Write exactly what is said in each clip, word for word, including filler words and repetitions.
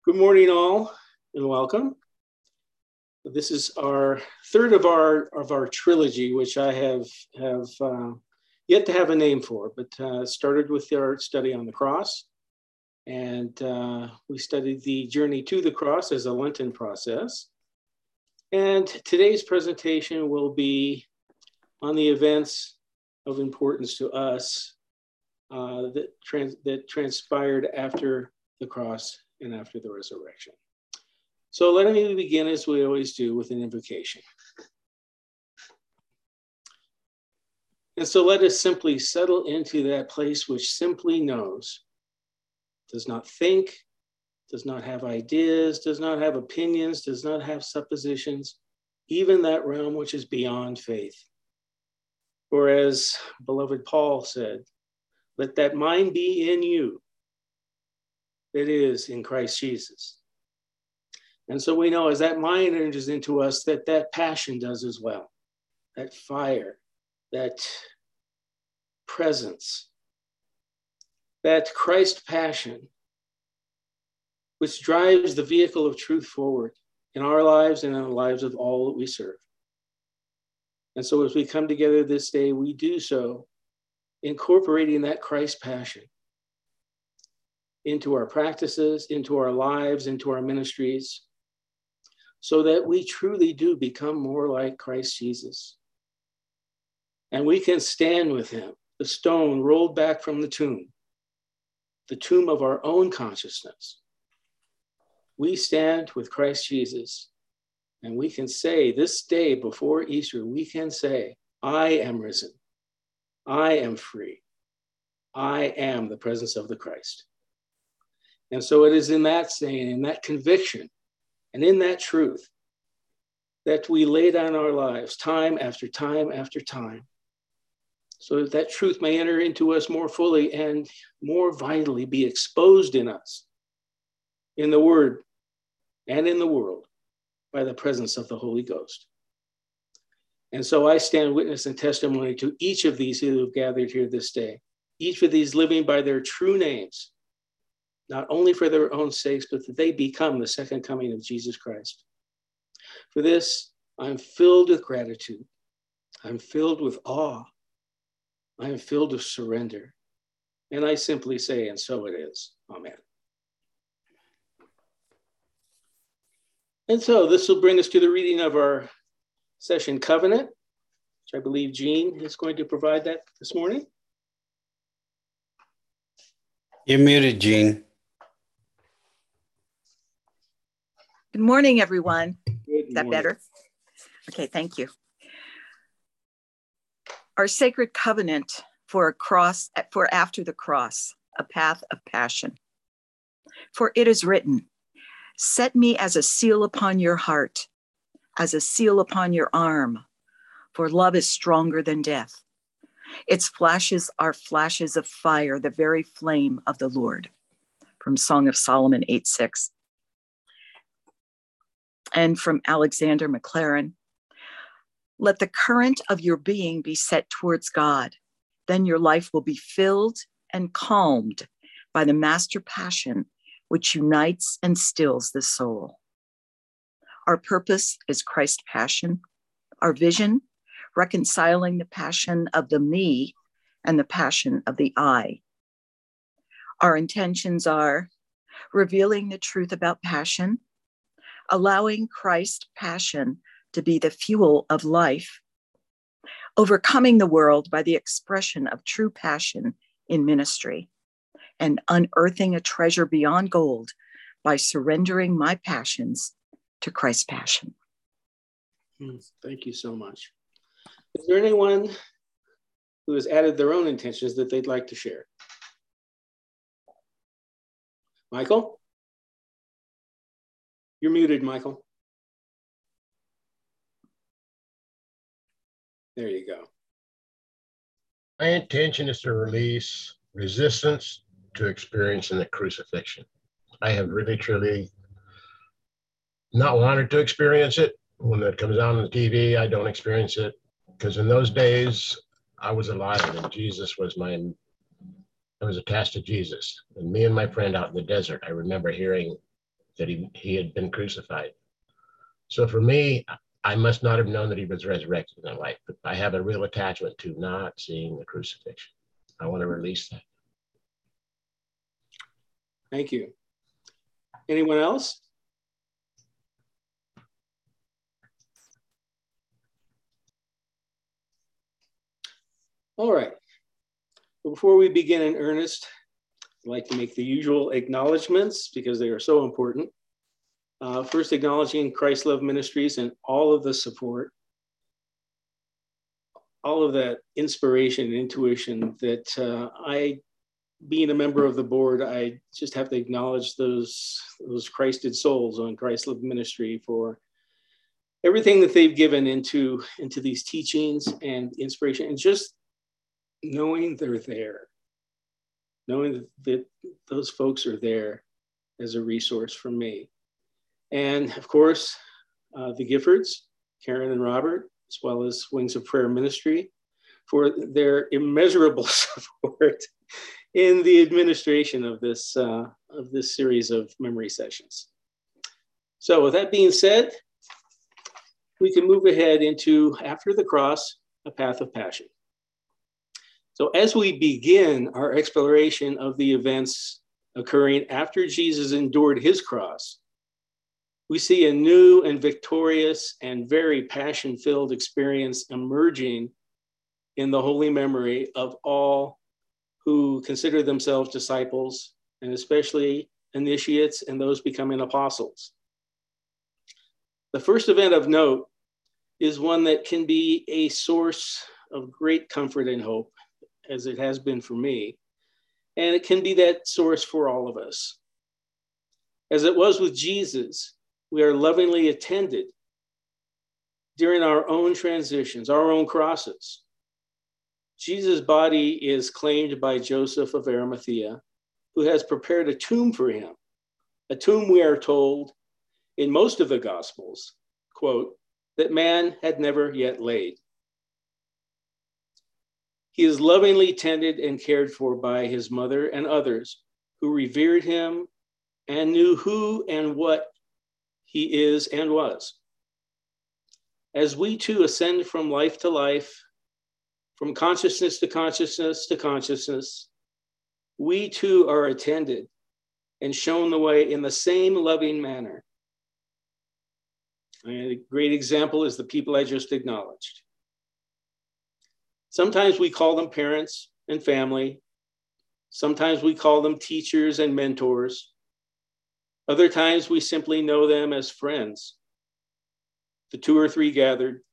Good morning, all, and welcome. This is our third of our of our trilogy, which I have have uh, yet to have a name for, but uh, started with our study on the cross, and uh, we studied the journey to the cross as a Lenten process. And today's presentation will be on the events of importance to us uh, that trans that transpired after the cross and after the resurrection. So let me begin, as we always do, with an invocation. And so let us simply settle into that place which simply knows, does not think, does not have ideas, does not have opinions, does not have suppositions, even that realm which is beyond faith. For as beloved Paul said, let that mind be in you that is in Christ Jesus. And so we know as that mind enters into us, that that passion does as well. That fire, that presence, that Christ passion, which drives the vehicle of truth forward in our lives and in the lives of all that we serve. And so as we come together this day, we do so incorporating that Christ passion into our practices, into our lives, into our ministries, so that we truly do become more like Christ Jesus. And we can stand with him, the stone rolled back from the tomb, the tomb of our own consciousness. We stand with Christ Jesus, and we can say this day before Easter, we can say, I am risen, I am free, I am the presence of the Christ. And so it is in that saying, in that conviction, and in that truth, that we lay down our lives time after time after time, so that that truth may enter into us more fully and more vitally be exposed in us, in the Word and in the world, by the presence of the Holy Ghost. And so I stand witness and testimony to each of these who have gathered here this day, each of these living by their true names, not only for their own sakes, but that they become the second coming of Jesus Christ. For this, I'm filled with gratitude. I'm filled with awe. I am filled with surrender. And I simply say, and so it is. Amen. And so this will bring us to the reading of our session covenant, which I believe Jean is going to provide that this morning. You're muted, Jean. Good morning, everyone. Good Is that morning. better? Okay, thank you. Our sacred covenant for a cross, for after the cross, a path of passion. For it is written, set me as a seal upon your heart, as a seal upon your arm, for love is stronger than death. Its flashes are flashes of fire, the very flame of the Lord. From Song of Solomon eight six. And from Alexander Maclaren, let the current of your being be set towards God. Then your life will be filled and calmed by the master passion which unites and stills the soul. Our purpose is Christ's passion. Our vision, reconciling the passion of the me and the passion of the I. Our intentions are revealing the truth about passion, allowing Christ's passion to be the fuel of life, overcoming the world by the expression of true passion in ministry, and unearthing a treasure beyond gold by surrendering my passions to Christ's passion. Thank you so much. Is there anyone who has added their own intentions that they'd like to share? Michael? You're muted, Michael. There you go. My intention is to release resistance to experiencing the crucifixion. I have really, truly not wanted to experience it. When it comes on the T V, I don't experience it because in those days, I was alive and Jesus was my, I was attached to Jesus. And me and my friend out in the desert, I remember hearing that he, he had been crucified. So for me, I must not have known that he was resurrected in my life, but I have a real attachment to not seeing the crucifixion. I want to release that. Thank you. Anyone else? All right. Before we begin in earnest, I'd like to make the usual acknowledgments because they are so important. Uh, first, acknowledging Christ Love Ministries and all of the support, all of that inspiration and intuition that uh, I, being a member of the board, I just have to acknowledge those, those Christed souls on Christ Love Ministry for everything that they've given into, into these teachings and inspiration, and just knowing they're there, knowing that those folks are there as a resource for me. And of course, uh, the Giffords, Karen and Robert, as well as Wings of Prayer Ministry, for their immeasurable support in the administration of this, uh, of this series of memory sessions. So with that being said, we can move ahead into After the Cross, A Path of Passion. So as we begin our exploration of the events occurring after Jesus endured his cross, we see a new and victorious and very passion-filled experience emerging in the holy memory of all who consider themselves disciples, and especially initiates and those becoming apostles. The first event of note is one that can be a source of great comfort and hope, as it has been for me, and it can be that source for all of us. As it was with Jesus, we are lovingly attended during our own transitions, our own crosses. Jesus' body is claimed by Joseph of Arimathea, who has prepared a tomb for him, a tomb we are told in most of the Gospels, quote, that man had never yet laid. He is lovingly tended and cared for by his mother and others who revered him and knew who and what he is and was. As we too ascend from life to life, from consciousness to consciousness to consciousness, we too are attended and shown the way in the same loving manner. And a great example is the people I just acknowledged. Sometimes we call them parents and family. Sometimes we call them teachers and mentors. Other times we simply know them as friends, the two or three gathered.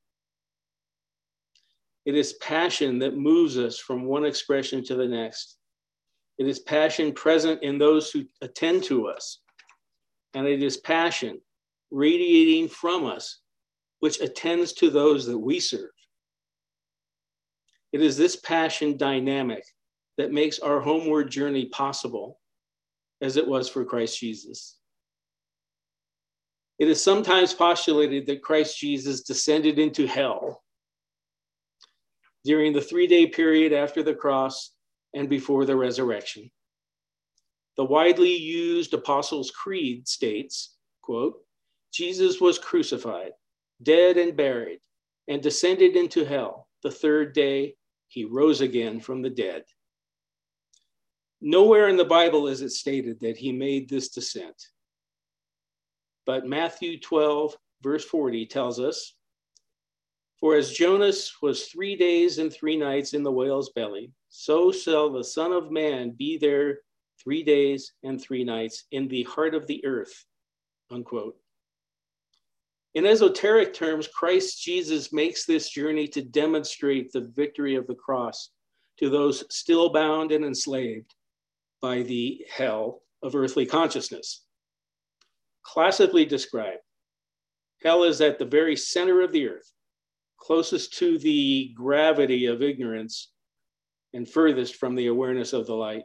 It is passion that moves us from one expression to the next. It is passion present in those who attend to us. And it is passion radiating from us, which attends to those that we serve. It is this passion dynamic that makes our homeward journey possible, as it was for Christ Jesus. It is sometimes postulated that Christ Jesus descended into hell during the three-day period after the cross and before the resurrection. The widely used Apostles' Creed states, quote, Jesus was crucified, dead and buried, and descended into hell. The third day, he rose again from the dead. Nowhere in the Bible is it stated that he made this descent. But Matthew twelve, verse forty tells us, for as Jonas was three days and three nights in the whale's belly, so shall the Son of Man be there three days and three nights in the heart of the earth, unquote. In esoteric terms, Christ Jesus makes this journey to demonstrate the victory of the cross to those still bound and enslaved by the hell of earthly consciousness. Classically described, hell is at the very center of the earth, closest to the gravity of ignorance and furthest from the awareness of the light.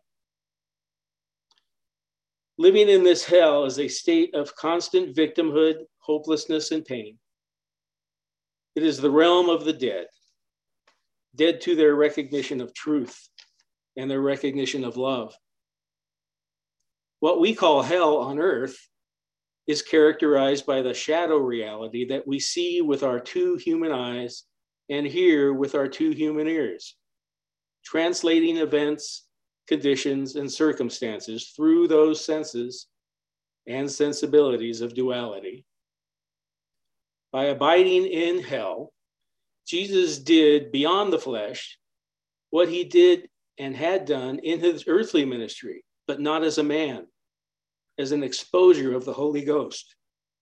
Living in this hell is a state of constant victimhood, hopelessness, and pain. It is the realm of the dead, dead to their recognition of truth and their recognition of love. What we call hell on earth is characterized by the shadow reality that we see with our two human eyes and hear with our two human ears, translating events, conditions, and circumstances through those senses and sensibilities of duality. By abiding in hell, Jesus did beyond the flesh what he did and had done in his earthly ministry, but not as a man, as an exposure of the Holy Ghost.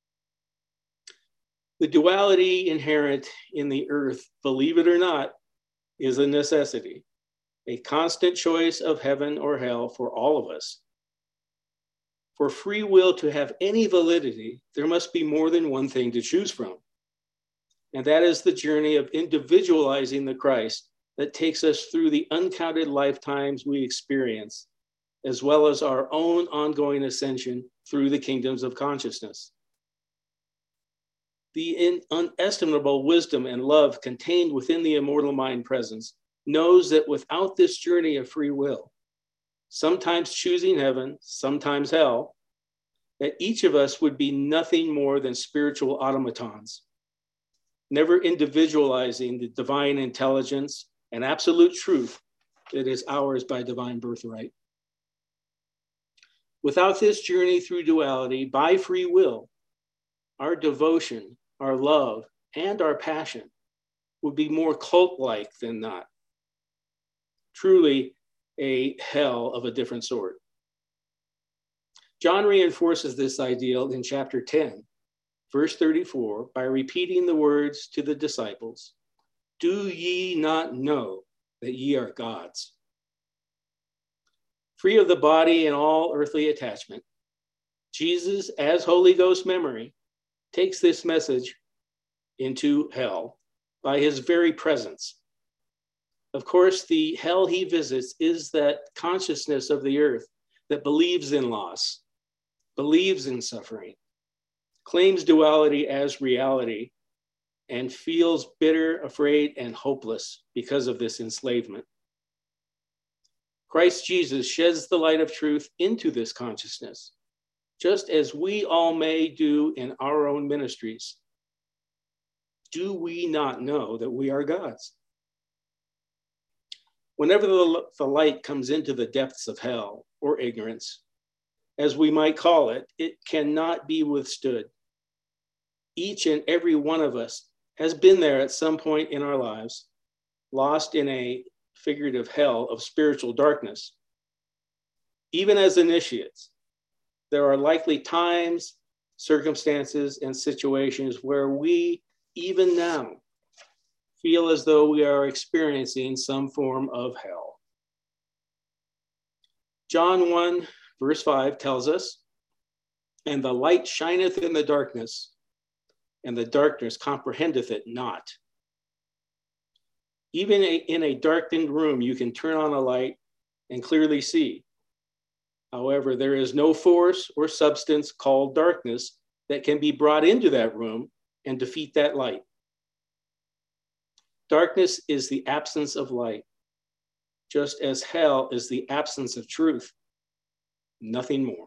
The duality inherent in the earth, believe it or not, is a necessity, a constant choice of heaven or hell for all of us. For free will to have any validity, there must be more than one thing to choose from. And that is the journey of individualizing the Christ that takes us through the uncounted lifetimes we experience, as well as our own ongoing ascension through the kingdoms of consciousness. The inestimable wisdom and love contained within the immortal mind presence knows that without this journey of free will, sometimes choosing heaven, sometimes hell, that each of us would be nothing more than spiritual automatons, never individualizing the divine intelligence and absolute truth that is ours by divine birthright. Without this journey through duality, by free will, our devotion, our love, and our passion would be more cult-like than not. Truly a hell of a different sort. John reinforces this ideal in chapter ten, verse thirty-four, by repeating the words to the disciples, "Do ye not know that ye are gods?" Free of the body and all earthly attachment, Jesus, as Holy Ghost memory, takes this message into hell by his very presence. Of course, the hell he visits is that consciousness of the earth that believes in loss, believes in suffering, claims duality as reality, and feels bitter, afraid, and hopeless because of this enslavement. Christ Jesus sheds the light of truth into this consciousness, just as we all may do in our own ministries. Do we not know that we are gods? Whenever the, the light comes into the depths of hell or ignorance, as we might call it, it cannot be withstood. Each and every one of us has been there at some point in our lives, lost in a figurative hell of spiritual darkness. Even as initiates, there are likely times, circumstances, and situations where we, even now, feel as though we are experiencing some form of hell. John one, verse five tells us, "And the light shineth in the darkness, and the darkness comprehendeth it not." Even a, in a darkened room, you can turn on a light and clearly see. However, there is no force or substance called darkness that can be brought into that room and defeat that light. Darkness is the absence of light, just as hell is the absence of truth, nothing more.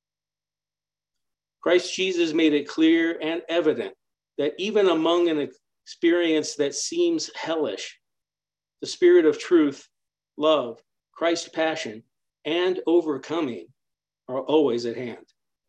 Christ Jesus made it clear and evident that even among an experience that seems hellish, the spirit of truth, love, Christ's passion, and overcoming are always at hand.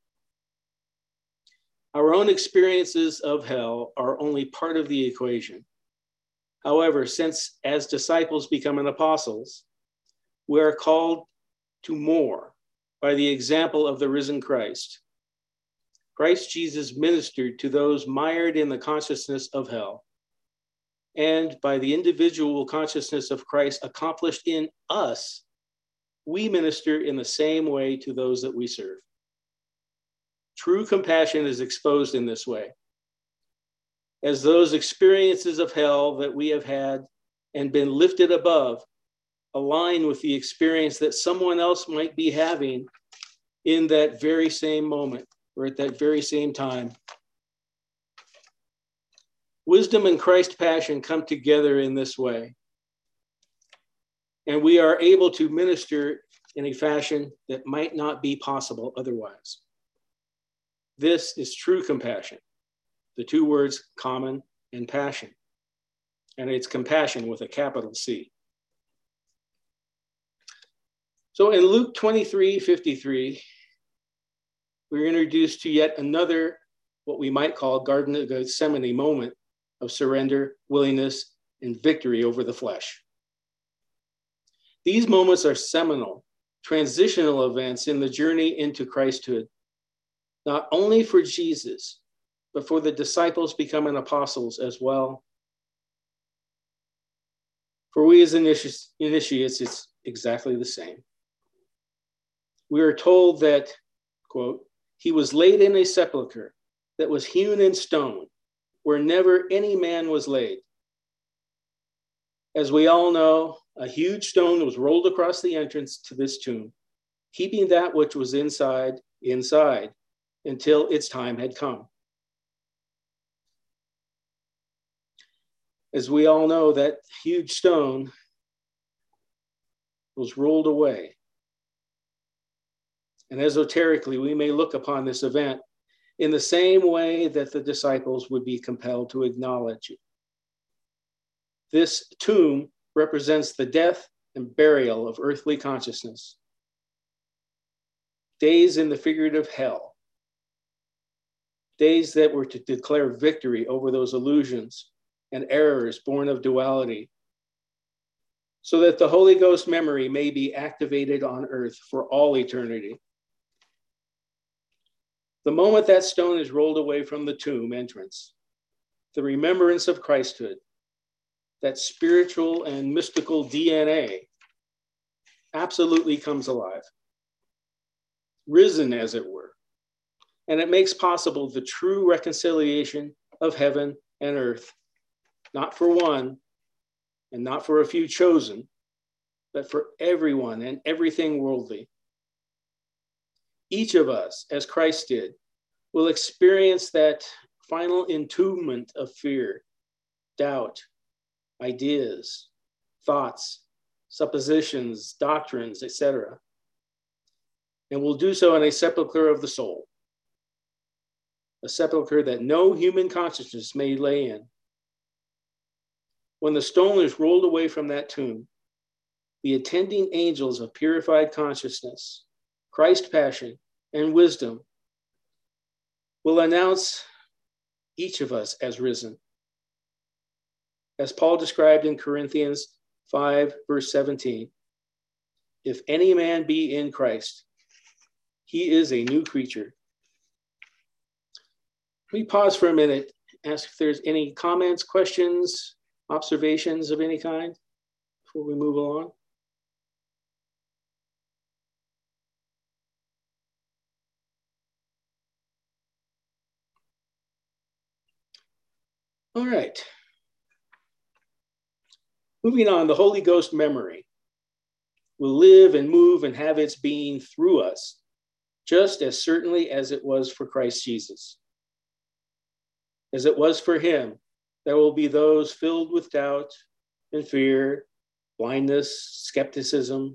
Our own experiences of hell are only part of the equation. However, since as disciples becoming apostles, we are called to more by the example of the risen Christ. Christ Jesus ministered to those mired in the consciousness of hell, and by the individual consciousness of Christ accomplished in us, we minister in the same way to those that we serve. True compassion is exposed in this way, as those experiences of hell that we have had and been lifted above align with the experience that someone else might be having in that very same moment or at that very same time. Wisdom and Christ's passion come together in this way, and we are able to minister in a fashion that might not be possible otherwise. This is true compassion. The two words common and passion. And it's compassion with a capital C. So in Luke twenty-three fifty-three, we're introduced to yet another, what we might call Garden of Gethsemane moment of surrender, willingness, and victory over the flesh. These moments are seminal, transitional events in the journey into Christhood, not only for Jesus, but for the disciples becoming apostles as well. For we as initi- initiates, it's exactly the same. We are told that, quote, he was laid in a sepulchre that was hewn in stone, where never any man was laid. As we all know, a huge stone was rolled across the entrance to this tomb, keeping that which was inside, inside, until its time had come. As we all know, that huge stone was rolled away. And esoterically, we may look upon this event in the same way that the disciples would be compelled to acknowledge it. This tomb represents the death and burial of earthly consciousness. Days in the figurative hell. Days that were to declare victory over those illusions and errors born of duality, so that the Holy Ghost memory may be activated on earth for all eternity. The moment that stone is rolled away from the tomb entrance, the remembrance of Christhood, that spiritual and mystical D N A, absolutely comes alive, risen as it were, and it makes possible the true reconciliation of heaven and earth, not for one and not for a few chosen, but for everyone and everything worldly. Each of us, as Christ did, will experience that final entombment of fear, doubt, ideas, thoughts, suppositions, doctrines, et cetera. And will do so in a sepulcher of the soul, a sepulcher that no human consciousness may lay in. When the stone is rolled away from that tomb, the attending angels of purified consciousness, Christ's passion, and wisdom will announce each of us as risen. As Paul described in Corinthians five, verse seventeen, if any man be in Christ, he is a new creature. Let me pause for a minute, ask if there's any comments, questions, observations of any kind before we move along. All right. Moving on, the Holy Ghost memory will live and move and have its being through us, just as certainly as it was for Christ Jesus. As it was for him, there will be those filled with doubt and fear, blindness, skepticism.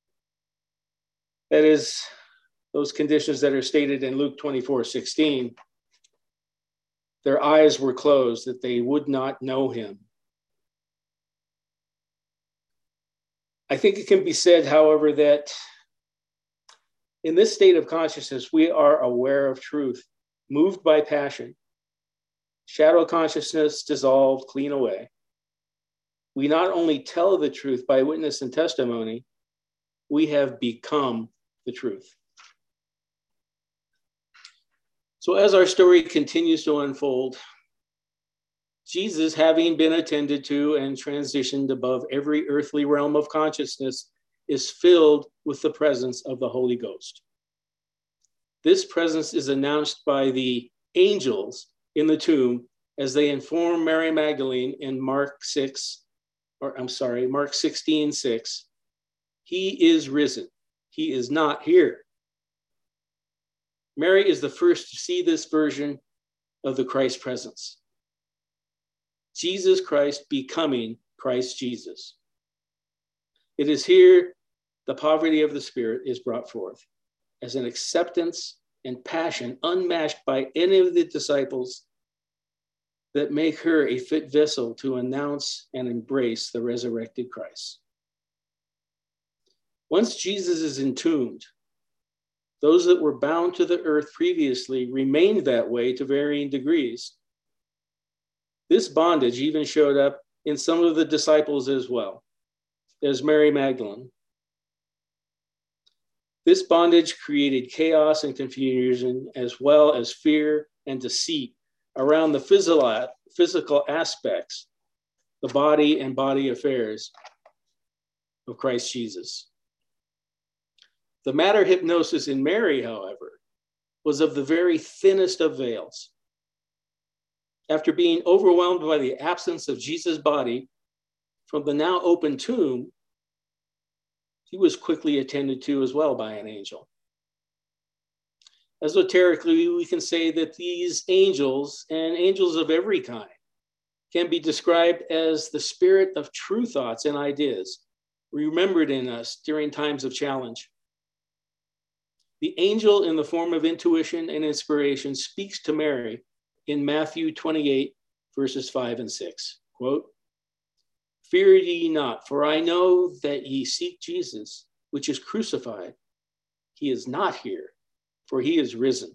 That is, those conditions that are stated in Luke twenty-four sixteen. Their eyes were closed, that they would not know him. I think it can be said, however, that in this state of consciousness, we are aware of truth, moved by passion. Shadow consciousness dissolved, clean away. We not only tell the truth by witness and testimony, we have become the truth. So as our story continues to unfold, Jesus, having been attended to and transitioned above every earthly realm of consciousness, is filled with the presence of the Holy Ghost. This presence is announced by the angels in the tomb as they inform Mary Magdalene in Mark six, or I'm sorry, Mark sixteen six, he is risen. He is not here. Mary is the first to see this version of the Christ presence. Jesus Christ becoming Christ Jesus. It is here the poverty of the Spirit is brought forth as an acceptance and passion unmatched by any of the disciples that make her a fit vessel to announce and embrace the resurrected Christ. Once Jesus is entombed, those that were bound to the earth previously remained that way to varying degrees. This bondage even showed up in some of the disciples as well. There's Mary Magdalene. This bondage created chaos and confusion, as well as fear and deceit around the physical, physical aspects, the body and body affairs of Christ Jesus. The matter hypnosis in Mary, however, was of the very thinnest of veils. After being overwhelmed by the absence of Jesus' body from the now open tomb, he was quickly attended to as well by an angel. Esoterically, we can say that these angels, and angels of every kind, can be described as the spirit of true thoughts and ideas remembered in us during times of challenge. The angel, in the form of intuition and inspiration, speaks to Mary in Matthew twenty-eight, verses five and six. Quote, "Fear ye not, for I know that ye seek Jesus, which is crucified. He is not here, for he is risen."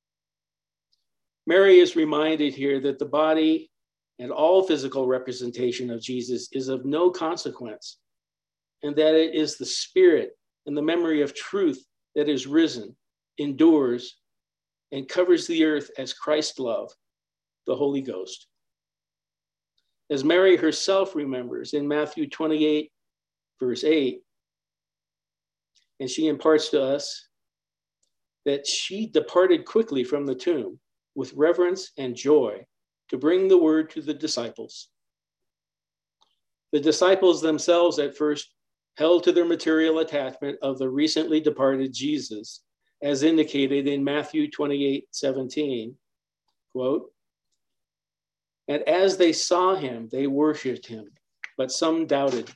Mary is reminded here that the body and all physical representation of Jesus is of no consequence, and that it is the spirit and the memory of truth that is risen, endures, and covers the earth as Christ's love, the Holy Ghost. As Mary herself remembers in Matthew twenty-eight, verse eight, and she imparts to us that she departed quickly from the tomb with reverence and joy to bring the word to the disciples. The disciples themselves at first held to their material attachment of the recently departed Jesus, as indicated in Matthew twenty-eight, seventeen, quote, "And as they saw him, they worshiped him, but some doubted."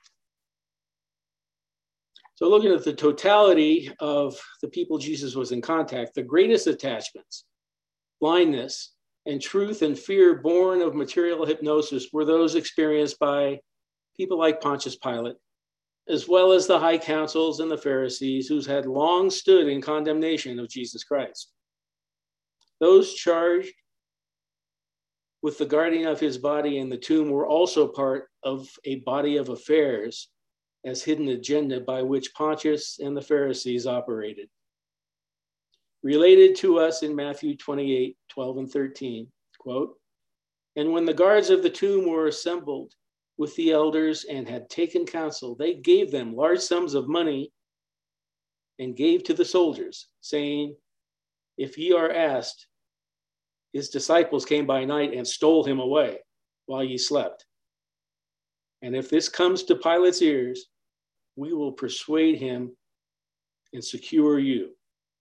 So looking at the totality of the people Jesus was in contact, the greatest attachments, blindness, and truth and fear born of material hypnosis were those experienced by people like Pontius Pilate, as well as the high councils and the Pharisees, who had long stood in condemnation of Jesus Christ. Those charged with the guarding of his body in the tomb were also part of a body of affairs as hidden agenda by which Pontius and the Pharisees operated. Related to us in Matthew twenty-eight, twelve and thirteen, quote, "And when the guards of the tomb were assembled with the elders and had taken counsel, they gave them large sums of money and gave to the soldiers, saying, if ye are asked, his disciples came by night and stole him away while ye slept. And if this comes to Pilate's ears, we will persuade him and secure you."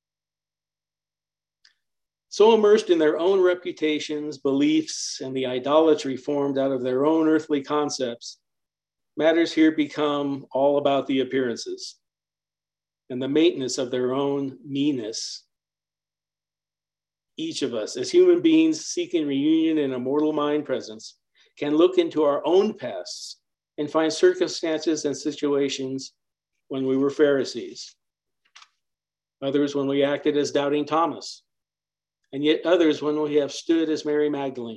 So immersed in their own reputations, beliefs, and the idolatry formed out of their own earthly concepts, matters here become all about the appearances and the maintenance of their own meanness. Each of us, as human beings seeking reunion in a mortal mind presence, can look into our own pasts and find circumstances and situations when we were Pharisees, others when we acted as doubting Thomas, and yet others when we have stood as Mary Magdalene.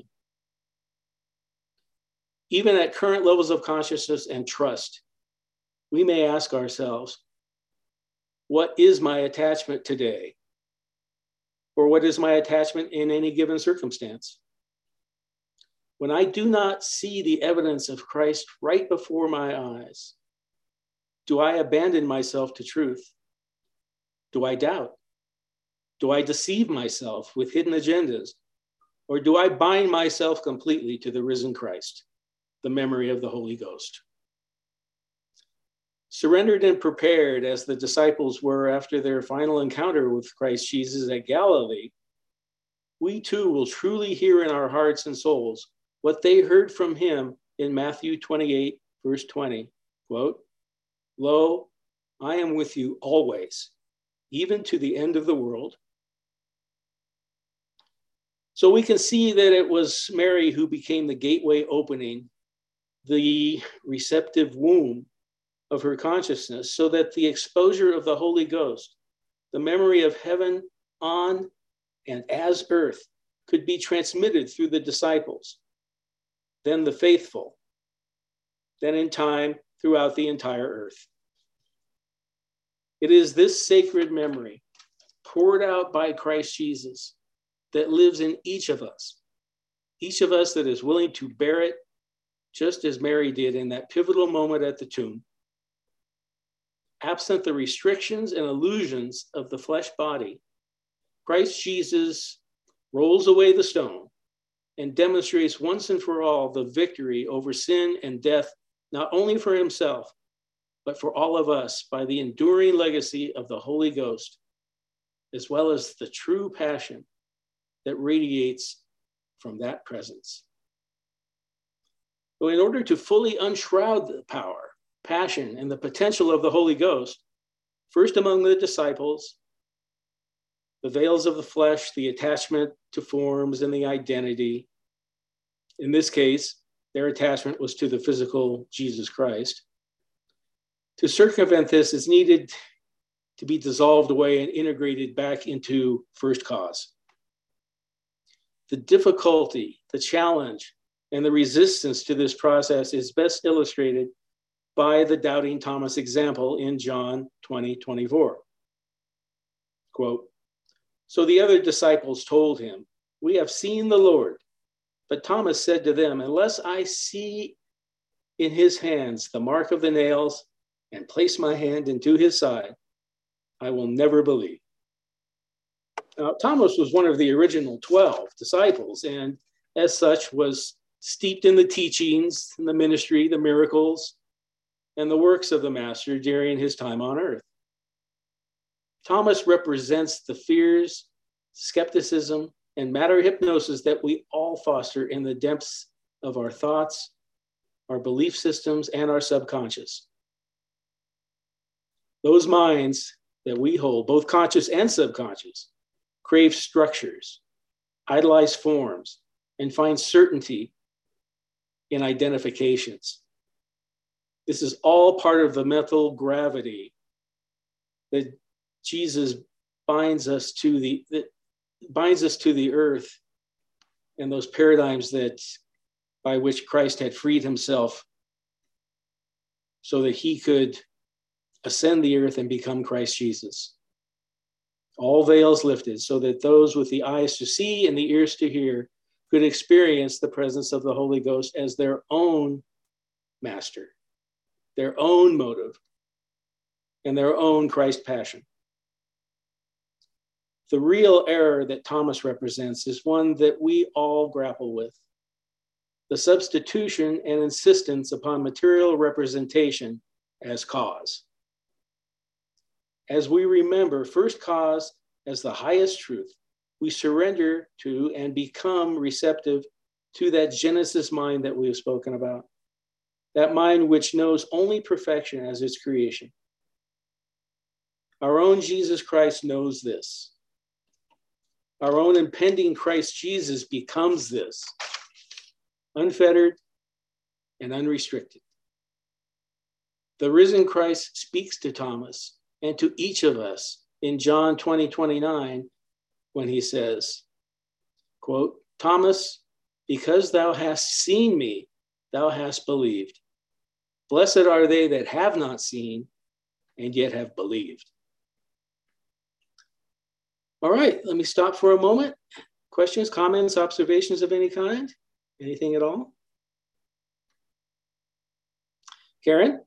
Even at current levels of consciousness and trust, we may ask ourselves, what is my attachment today? Or what is my attachment in any given circumstance? When I do not see the evidence of Christ right before my eyes, do I abandon myself to truth? Do I doubt? Do I deceive myself with hidden agendas? Or do I bind myself completely to the risen Christ, the memory of the Holy Ghost? Surrendered and prepared as the disciples were after their final encounter with Christ Jesus at Galilee, we too will truly hear in our hearts and souls what they heard from him in Matthew twenty-eight, verse twenty, quote, "Lo, I am with you always, even to the end of the world. So we can see that it was Mary who became the gateway opening, the receptive womb of her consciousness, so that the exposure of the Holy Ghost, the memory of heaven on and as earth, could be transmitted through the disciples, then the faithful, then in time throughout the entire earth. It is this sacred memory poured out by Christ Jesus that lives in each of us, each of us that is willing to bear it, just as Mary did in that pivotal moment at the tomb. Absent the restrictions and illusions of the flesh body, Christ Jesus rolls away the stone and demonstrates once and for all the victory over sin and death, not only for himself, but for all of us by the enduring legacy of the Holy Ghost, as well as the true passion that radiates from that presence. So in order to fully unshroud the power, passion, and the potential of the Holy Ghost, first among the disciples, the veils of the flesh, the attachment to forms, and the identity. In this case, their attachment was to the physical Jesus Christ. To circumvent this, it's needed to be dissolved away and integrated back into first cause. The difficulty, the challenge, and the resistance to this process is best illustrated by the doubting Thomas example in John twenty, twenty-four. Quote, "So the other disciples told him, 'We have seen the Lord.' But Thomas said to them, 'Unless I see in his hands the mark of the nails and place my hand into his side, I will never believe.'" Now, Thomas was one of the original twelve disciples, and as such was steeped in the teachings, and the ministry, the miracles, and the works of the Master during his time on earth. Thomas represents the fears, skepticism, and matter hypnosis that we all foster in the depths of our thoughts, our belief systems, and our subconscious. Those minds that we hold, both conscious and subconscious, crave structures, idolize forms, and find certainty in identifications. This is all part of the mental gravity that Jesus binds us to the that binds us to the earth, and those paradigms that by which Christ had freed himself so that he could ascend the earth and become Christ Jesus. All veils lifted so that those with the eyes to see and the ears to hear could experience the presence of the Holy Ghost as their own master, their own motive, and their own Christ passion. The real error that Thomas represents is one that we all grapple with: the substitution and insistence upon material representation as cause. As we remember first cause as the highest truth, we surrender to and become receptive to that Genesis mind that we have spoken about, that mind which knows only perfection as its creation. Our own Jesus Christ knows this. Our own impending Christ Jesus becomes this, unfettered and unrestricted. The risen Christ speaks to Thomas and to each of us in John twenty, twenty-nine, when he says, quote, "Thomas, because thou hast seen me, thou hast believed. Blessed are they that have not seen and yet have believed." All right, let me stop for a moment. Questions, comments, observations of any kind? Anything at all? Karen?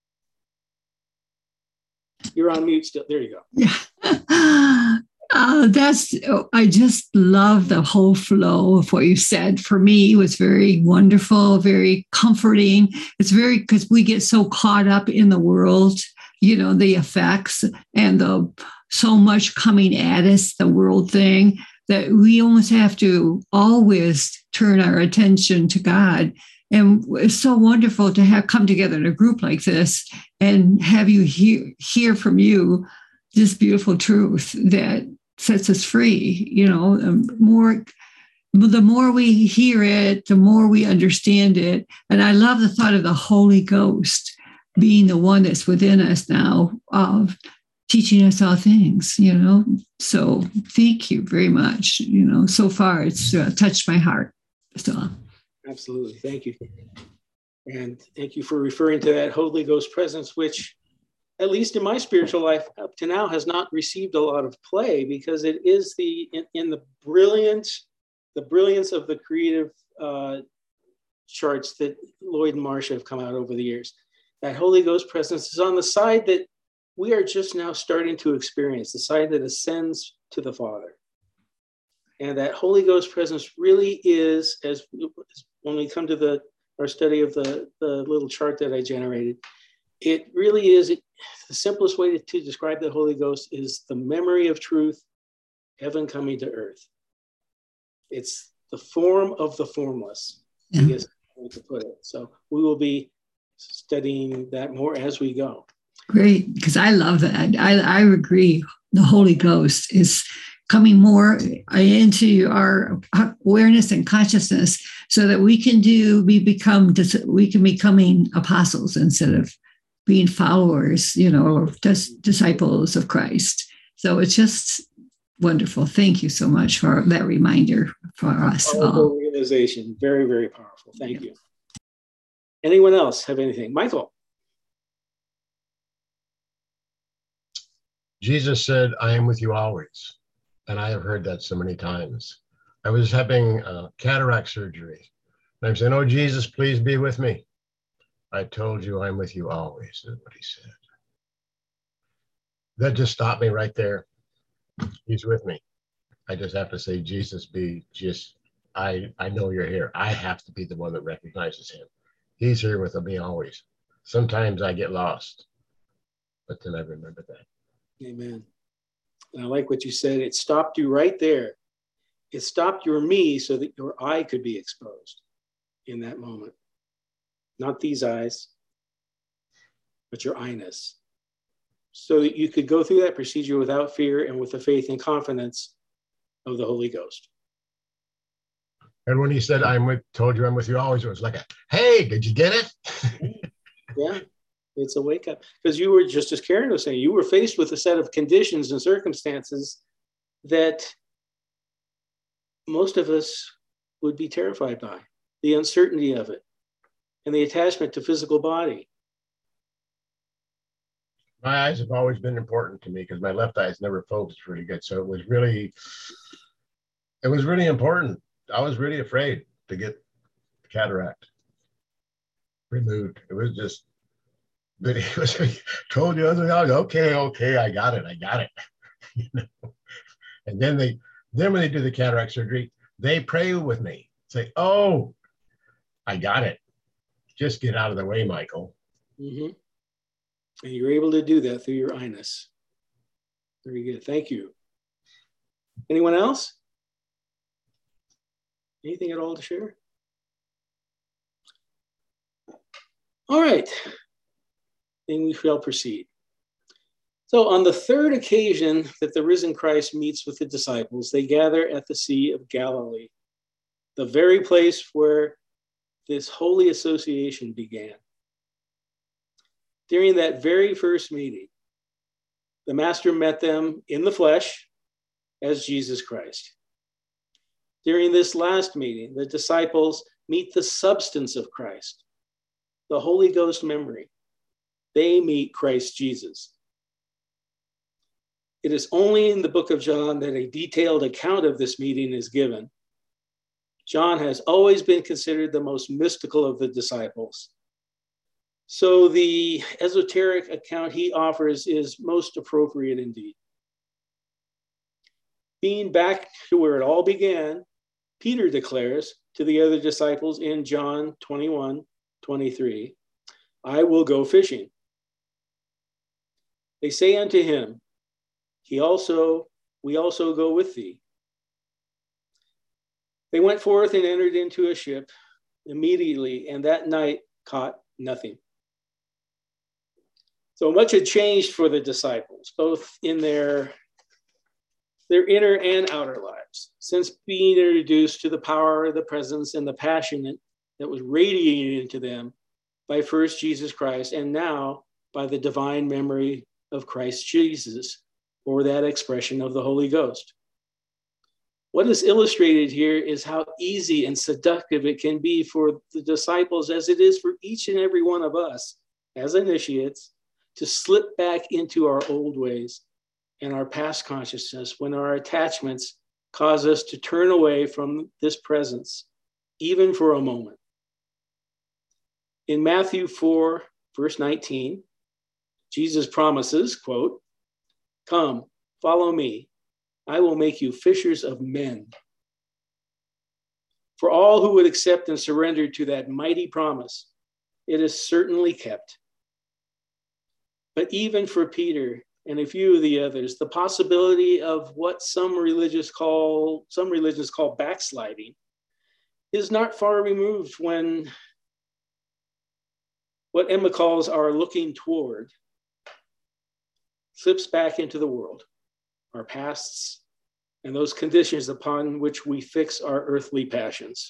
You're on mute still. There you go. Yeah. Uh, that's, I just love the whole flow of what you said. For me, it was very wonderful, very comforting. It's very, because we get so caught up in the world, you know, the effects and the so much coming at us, the world thing, that we almost have to always turn our attention to God. And it's so wonderful to have come together in a group like this and have you hear, hear from you this beautiful truth that sets us free, you know, more, the more we hear it, the more we understand it. And I love the thought of the Holy Ghost being the one that's within us now, of teaching us all things, you know. So thank you very much. You know, so far it's uh, touched my heart. So absolutely, thank you. And thank you for referring to that Holy Ghost presence, which, at least in my spiritual life up to now, has not received a lot of play, because it is the in, in the brilliance, the brilliance of the creative uh, charts that Lloyd and Marcia have come out over the years. That Holy Ghost presence is on the side that we are just now starting to experience, the side that ascends to the Father. And that Holy Ghost presence really is, as when we come to the our study of the, the little chart that I generated, it really is, it, the simplest way to, to describe the Holy Ghost is the memory of truth, heaven coming to earth. It's the form of the formless, yeah. I guess I want to put it. So we will be studying that more as we go. Great, because I love that. I, I agree. The Holy Ghost is coming more into our awareness and consciousness, so that we can do, we become, we can becoming apostles instead of being followers, you know, or just disciples of Christ. So it's just wonderful. Thank you so much for that reminder for us all. Realization, very, very powerful. Thank yeah. you. Anyone else have anything? Michael. Jesus said, I am with you always. And I have heard that so many times. I was having uh, cataract surgery. And I'm saying, oh, Jesus, please be with me. I told you I'm with you always, is what he said. That just stopped me right there. He's with me. I just have to say, Jesus, be just, I, I know you're here. I have to be the one that recognizes him. He's here with me always. Sometimes I get lost, but then I remember that. Amen. And I like what you said. It stopped you right there. It stopped your me so that your eye could be exposed in that moment. Not these eyes, but your eye-ness. So that you could go through that procedure without fear and with the faith and confidence of the Holy Ghost. And when he said, I'm with, told you I'm with you always, it was like, a, hey, did you get it? Yeah. It's a wake up, because you were, just as Karen was saying, you were faced with a set of conditions and circumstances that most of us would be terrified by. The uncertainty of it and the attachment to physical body. My eyes have always been important to me because my left eye is never focused really good. So it was really, it was really important. I was really afraid to get cataract removed. It was just, but he was told the other guy, okay, okay, I got it, I got it. You know? And then they, then when they do the cataract surgery, they pray with me. Say, oh, I got it. Just get out of the way, Michael. Mm-hmm. And you're able to do that through your eye-ness. Very good. Thank you. Anyone else? Anything at all to share? All right. Then we shall proceed. So on the third occasion that the risen Christ meets with the disciples, they gather at the Sea of Galilee, the very place where this holy association began. During that very first meeting, the Master met them in the flesh as Jesus Christ. During this last meeting, the disciples meet the substance of Christ, the Holy Ghost memory. They meet Christ Jesus. It is only in the book of John that a detailed account of this meeting is given. John has always been considered the most mystical of the disciples. So the esoteric account he offers is most appropriate indeed. Being back to where it all began, Peter declares to the other disciples in John twenty-one, twenty-three, I will go fishing. They say unto him, he also, we also go with thee. They went forth and entered into a ship immediately, and that night caught nothing. So much had changed for the disciples, both in their, their inner and outer lives. since being introduced to the power, the presence, and the passion that was radiating into them by first Jesus Christ, and now by the divine memory of Christ Jesus, or that expression of the Holy Ghost. What is illustrated here is how easy and seductive it can be for the disciples, as it is for each and every one of us as initiates, to slip back into our old ways and our past consciousness when our attachments cause us to turn away from this presence, even for a moment. In Matthew four, verse nineteen, Jesus promises, quote, "Come, follow me. I will make you fishers of men." For all who would accept and surrender to that mighty promise, it is certainly kept. But even for Peter and a few of the others, the possibility of what some religious call some religions call backsliding is not far removed when what Emma calls our looking toward slips back into the world, our pasts, and those conditions upon which we fix our earthly passions.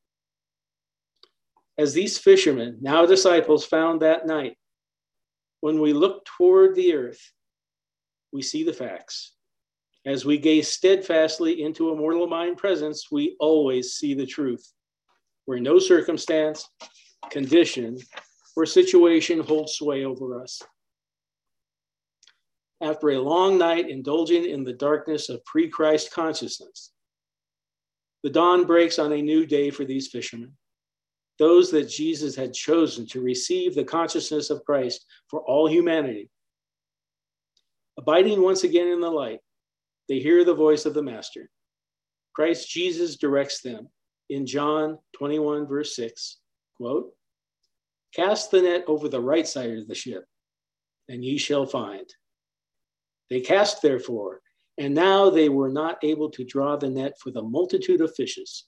As these fishermen, now disciples, found that night, when we look toward the earth, we see the facts. As we gaze steadfastly into a mortal mind presence, we always see the truth, where no circumstance, condition, or situation holds sway over us. After a long night indulging in the darkness of pre-Christ consciousness, the dawn breaks on a new day for these fishermen, those that Jesus had chosen to receive the consciousness of Christ for all humanity. Abiding once again in the light, they hear the voice of the Master. Christ Jesus directs them in John twenty-one, verse six, quote, "Cast the net over the right side of the ship, and ye shall find." They cast, therefore, and now they were not able to draw the net for the multitude of fishes.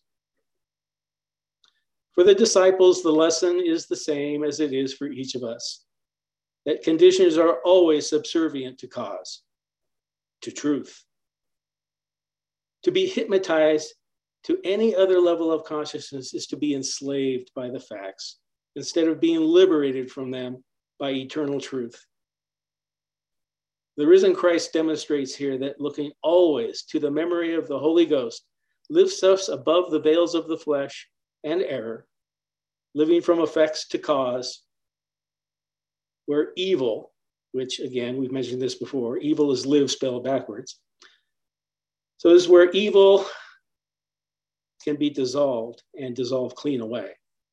For the disciples, the lesson is the same as it is for each of us, that conditions are always subservient to cause, to truth. To be hypnotized to any other level of consciousness is to be enslaved by the facts, instead of being liberated from them by eternal truth. The risen Christ demonstrates here that looking always to the memory of the Holy Ghost lifts us above the veils of the flesh and error, living from effects to cause, where evil, which again, we've mentioned this before, evil is live spelled backwards. So this is where evil can be dissolved and dissolved clean away.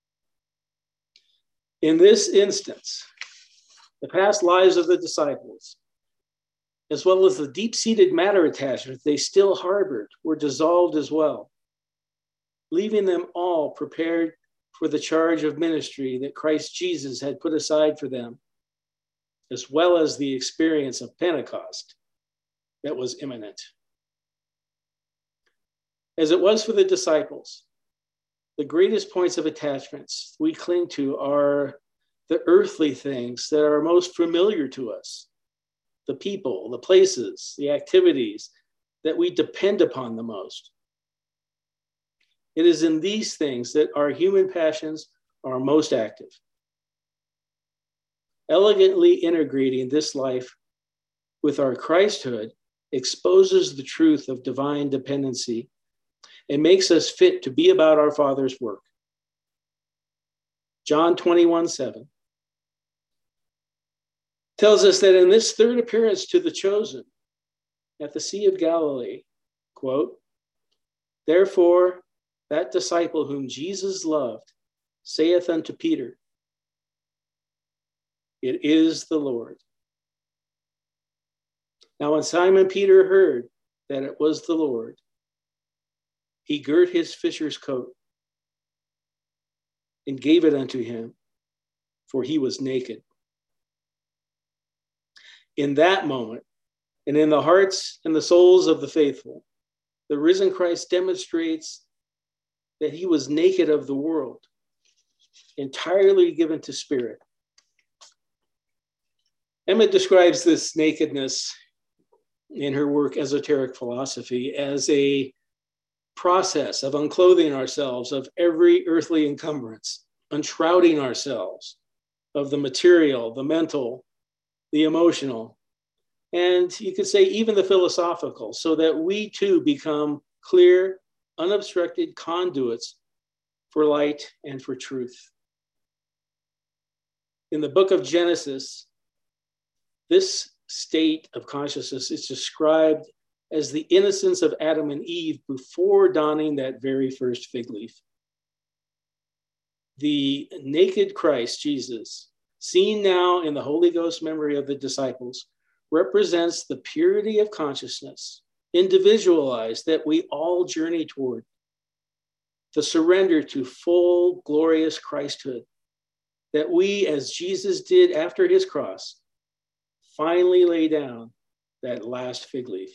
In this instance, the past lives of the disciples, as well as the deep-seated matter attachments they still harbored, were dissolved as well, leaving them all prepared for the charge of ministry that Christ Jesus had put aside for them, as well as the experience of Pentecost that was imminent. As it was for the disciples, the greatest points of attachments we cling to are the earthly things that are most familiar to us, the people, the places, the activities that we depend upon the most. It is in these things that our human passions are most active. Elegantly integrating this life with our Christhood exposes the truth of divine dependency and makes us fit to be about our Father's work. John twenty-one, seven tells us that in this third appearance to the chosen at the Sea of Galilee, quote, "Therefore, that disciple whom Jesus loved saith unto Peter, It is the Lord. Now when Simon Peter heard that it was the Lord, he girt his fisher's coat and gave it unto him, for he was naked." In that moment, and in the hearts and the souls of the faithful, the risen Christ demonstrates that he was naked of the world, entirely given to spirit. Emma describes this nakedness in her work, Esoteric Philosophy, as a process of unclothing ourselves of every earthly encumbrance, unshrouding ourselves of the material, the mental, the emotional, and you could say even the philosophical, so that we too become clear, unobstructed conduits for light and for truth. In the book of Genesis, this state of consciousness is described as the innocence of Adam and Eve before donning that very first fig leaf. The naked Christ, Jesus, seen now in the Holy Ghost memory of the disciples, represents the purity of consciousness, individualized, that we all journey toward, the surrender to full, glorious Christhood, that we, as Jesus did after his cross, finally lay down that last fig leaf.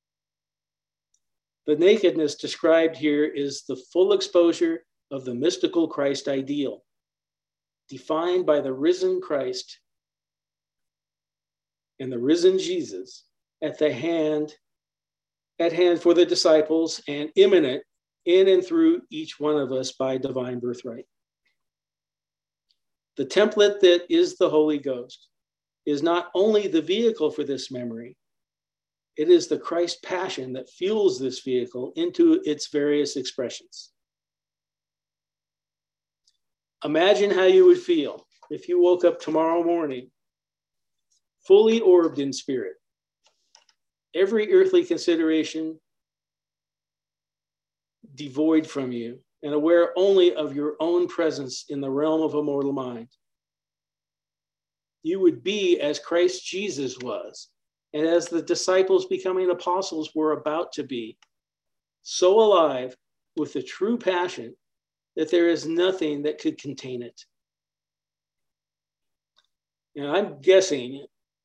The nakedness described here is the full exposure of the mystical Christ ideal, defined by the risen Christ and the risen Jesus at the hand, at hand for the disciples and imminent in and through each one of us by divine birthright. The template that is the Holy Ghost is not only the vehicle for this memory, it is the Christ passion that fuels this vehicle into its various expressions. Imagine how you would feel if you woke up tomorrow morning fully orbed in spirit, every earthly consideration devoid from you, and aware only of your own presence in the realm of a mortal mind. You would be as Christ Jesus was, and as the disciples becoming apostles were about to be, so alive with the true passion that there is nothing that could contain it. And I'm guessing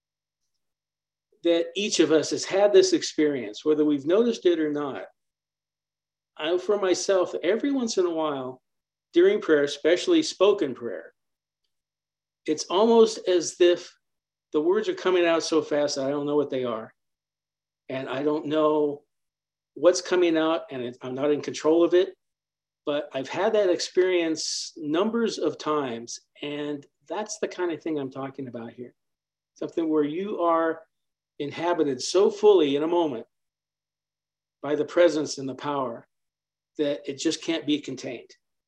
that each of us has had this experience, whether we've noticed it or not. I, for myself, every once in a while, during prayer, especially spoken prayer, it's almost as if the words are coming out so fast that I don't know what they are. And I don't know what's coming out, and it, I'm not in control of it. But I've had that experience numbers of times, and that's the kind of thing I'm talking about here. Something where you are inhabited so fully in a moment by the presence and the power that it just can't be contained.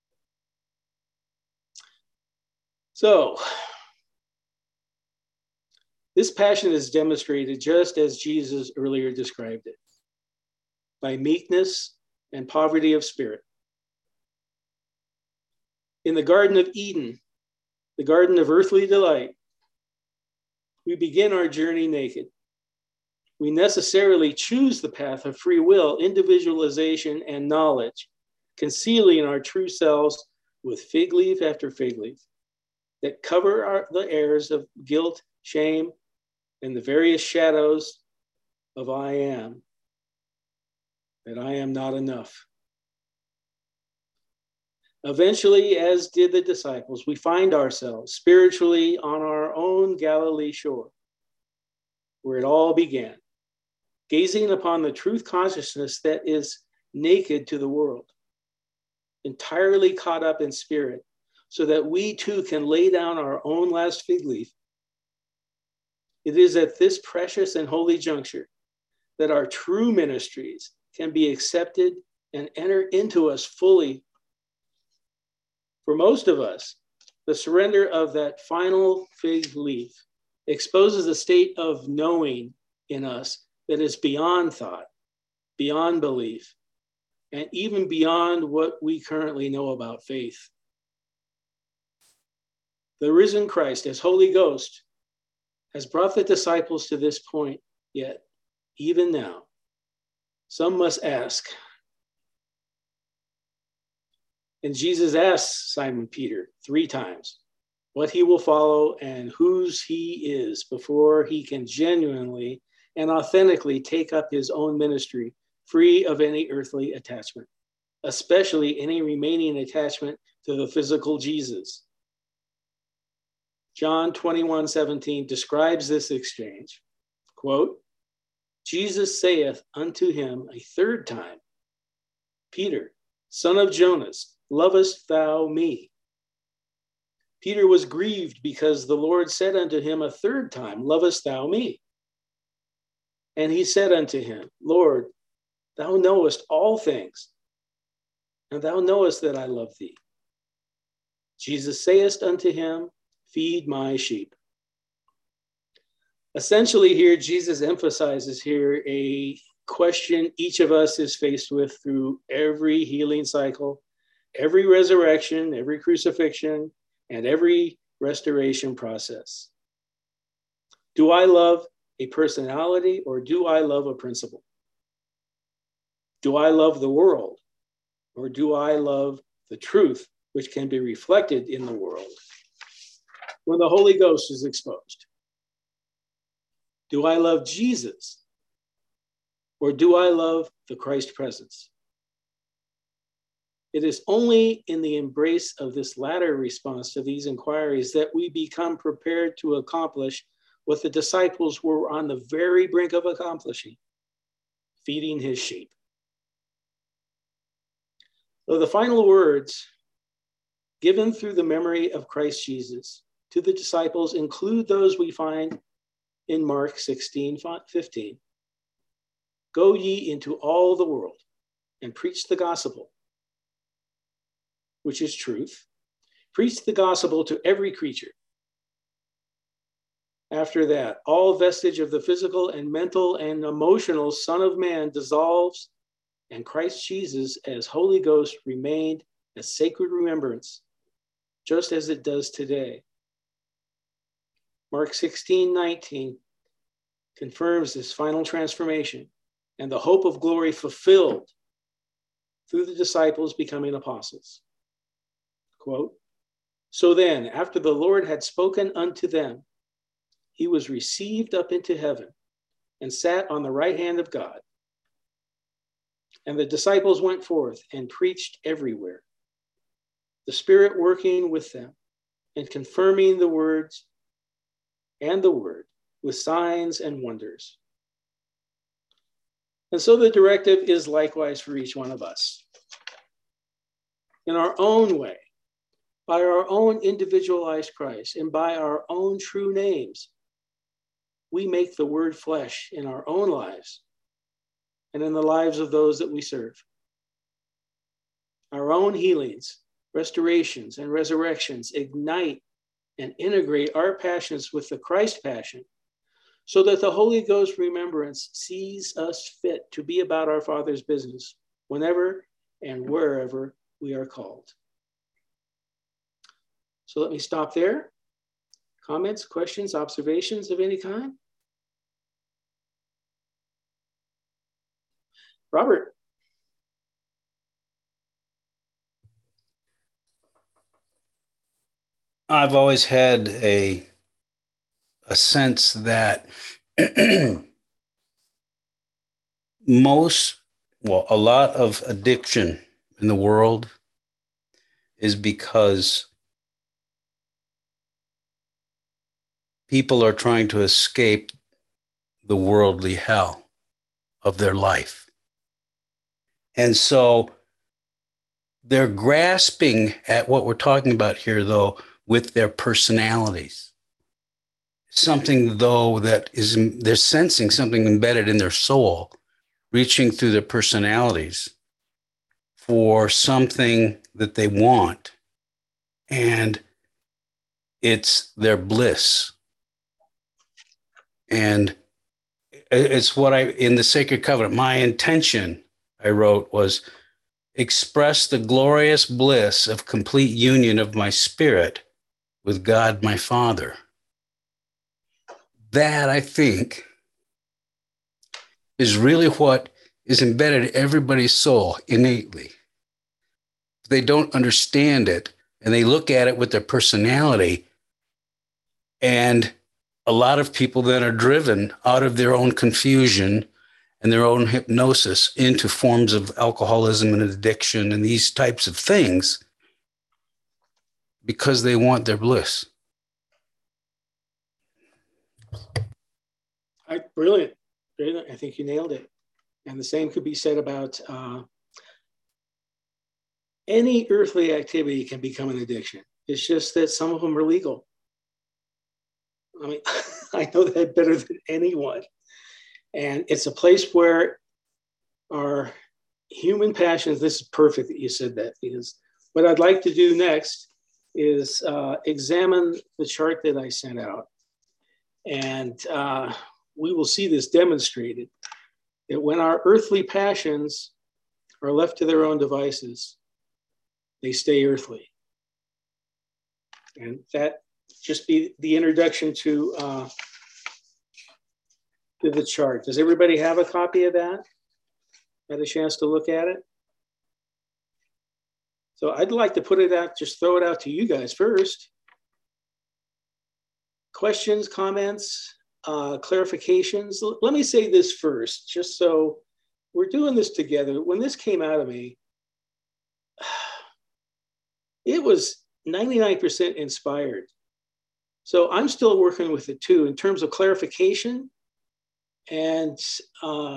So, this passion is demonstrated just as Jesus earlier described it, by meekness and poverty of spirit. In the Garden of Eden, the garden of earthly delight, we begin our journey naked. We necessarily choose the path of free will, individualization, and knowledge, concealing our true selves with fig leaf after fig leaf that cover our, the airs of guilt, shame, and the various shadows of I am, that I am not enough. Eventually, as did the disciples, we find ourselves spiritually on our own Galilee shore, where it all began, gazing upon the truth consciousness that is naked to the world, entirely caught up in spirit, so that we too can lay down our own last fig leaf. It is at this precious and holy juncture that our true ministries can be accepted and enter into us fully. For most of us, the surrender of that final fig leaf exposes a state of knowing in us that is beyond thought, beyond belief, and even beyond what we currently know about faith. The risen Christ, as Holy Ghost, has brought the disciples to this point, yet even now, some must ask. And Jesus asks Simon Peter three times what he will follow and whose he is before he can genuinely and authentically take up his own ministry, free of any earthly attachment, especially any remaining attachment to the physical Jesus. John twenty-one seventeen describes this exchange. Quote, Jesus saith unto him a third time, Peter, son of Jonas, lovest thou me? Peter was grieved because the Lord said unto him a third time, lovest thou me? And he said unto him, Lord, thou knowest all things, and thou knowest that I love thee. Jesus saith unto him, feed my sheep. Essentially here, Jesus emphasizes here a question each of us is faced with through every healing cycle, every resurrection, every crucifixion, and every restoration process. Do I love a personality or do I love a principle? Do I love the world or do I love the truth, which can be reflected in the world when the Holy Ghost is exposed? Do I love Jesus or do I love the Christ presence? It is only in the embrace of this latter response to these inquiries that we become prepared to accomplish what the disciples were on the very brink of accomplishing, feeding his sheep. So the final words given through the memory of Christ Jesus to the disciples include those we find in Mark sixteen fifteen. Go ye into all the world and preach the gospel, which is truth. Preach the gospel to every creature. After that, all vestige of the physical and mental and emotional Son of Man dissolves, and Christ Jesus as Holy Ghost remained as sacred remembrance, just as it does today. Mark sixteen nineteen confirms this final transformation and the hope of glory fulfilled through the disciples becoming apostles. Quote, so then, after the Lord had spoken unto them, he was received up into heaven and sat on the right hand of God. And the disciples went forth and preached everywhere, the Spirit working with them and confirming the words and the word with signs and wonders. And so the directive is likewise for each one of us. In our own way, by our own individualized Christ, and by our own true names, we make the word flesh in our own lives and in the lives of those that we serve. Our own healings, restorations, and resurrections ignite and integrate our passions with the Christ passion, so that the Holy Ghost remembrance sees us fit to be about our Father's business whenever and wherever we are called. So let me stop there. Comments, questions, observations of any kind? Robert. I've always had a, a sense that most, well, a lot of addiction in the world is because people are trying to escape the worldly hell of their life. And so they're grasping at what we're talking about here, though, with their personalities. Something, though, that is, they're sensing something embedded in their soul, reaching through their personalities for something that they want. And it's their bliss. And it's what I, in the Sacred Covenant, my intention, I wrote, was express the glorious bliss of complete union of my spirit with God, my Father. That, I think, is really what is embedded in everybody's soul innately. If they don't understand it and they look at it with their personality, and a lot of people then are driven out of their own confusion and their own hypnosis into forms of alcoholism and addiction and these types of things because they want their bliss. I, brilliant. Brilliant. I think you nailed it. And the same could be said about uh, any earthly activity can become an addiction. It's just that some of them are legal. I mean, I know that better than anyone. And it's a place where our human passions, this is perfect that you said that, because what I'd like to do next is uh, examine the chart that I sent out. And uh, we will see this demonstrated, that when our earthly passions are left to their own devices, they stay earthly. And that just be the introduction to, uh, to the chart. Does everybody have a copy of that? Had a chance to look at it? So I'd like to put it out, just throw it out to you guys first. Questions, comments, uh, clarifications. Let me say this first, just so we're doing this together. When this came out of me, it was ninety-nine percent inspired. So I'm still working with it too in terms of clarification and uh,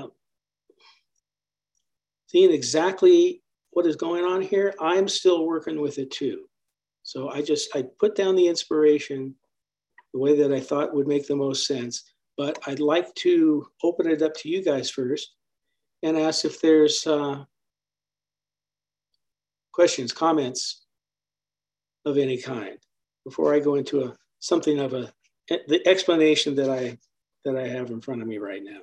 seeing exactly what is going on here. I'm still working with it too. So I just, I put down the inspiration the way that I thought would make the most sense, but I'd like to open it up to you guys first and ask if there's uh, questions, comments of any kind before I go into a something of a the explanation that I that I have in front of me right now.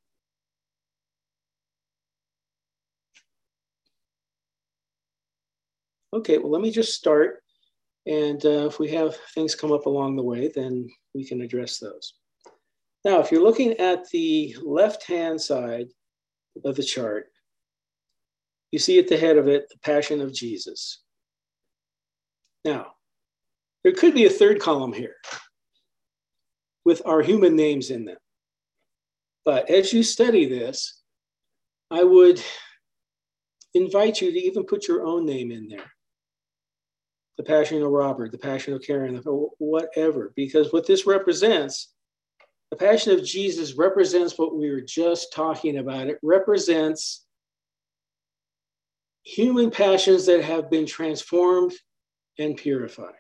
Okay, well, let me just start. And uh, if we have things come up along the way, then we can address those. Now, if you're looking at the left-hand side of the chart, you see at the head of it, the Passion of Jesus. Now, there could be a third column here with our human names in them. But as you study this, I would invite you to even put your own name in there. The Passion of Robert, the Passion of Karen, whatever, because what this represents, the Passion of Jesus represents what we were just talking about. It represents human passions that have been transformed and purified,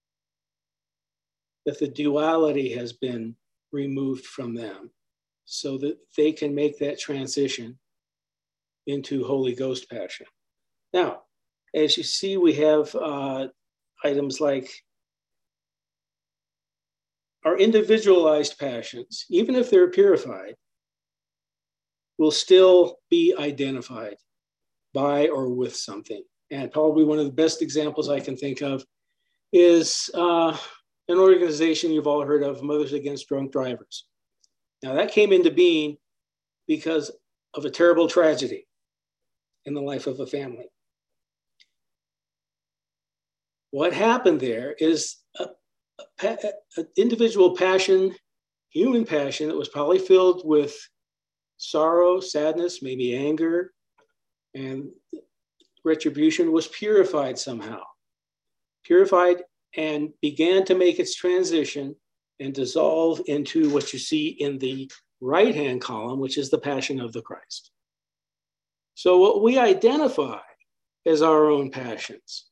that the duality has been removed from them so that they can make that transition into Holy Ghost passion. Now, as you see, we have uh, items like our individualized passions, even if they're purified, will still be identified by or with something. And probably one of the best examples I can think of is uh, an organization you've all heard of, Mothers Against Drunk Drivers. Now that came into being because of a terrible tragedy in the life of a family. What happened there is an individual passion, human passion that was probably filled with sorrow, sadness, maybe anger, and retribution was purified somehow. Purified and began to make its transition and dissolve into what you see in the right-hand column, which is the Passion of the Christ. So what we identify as our own passions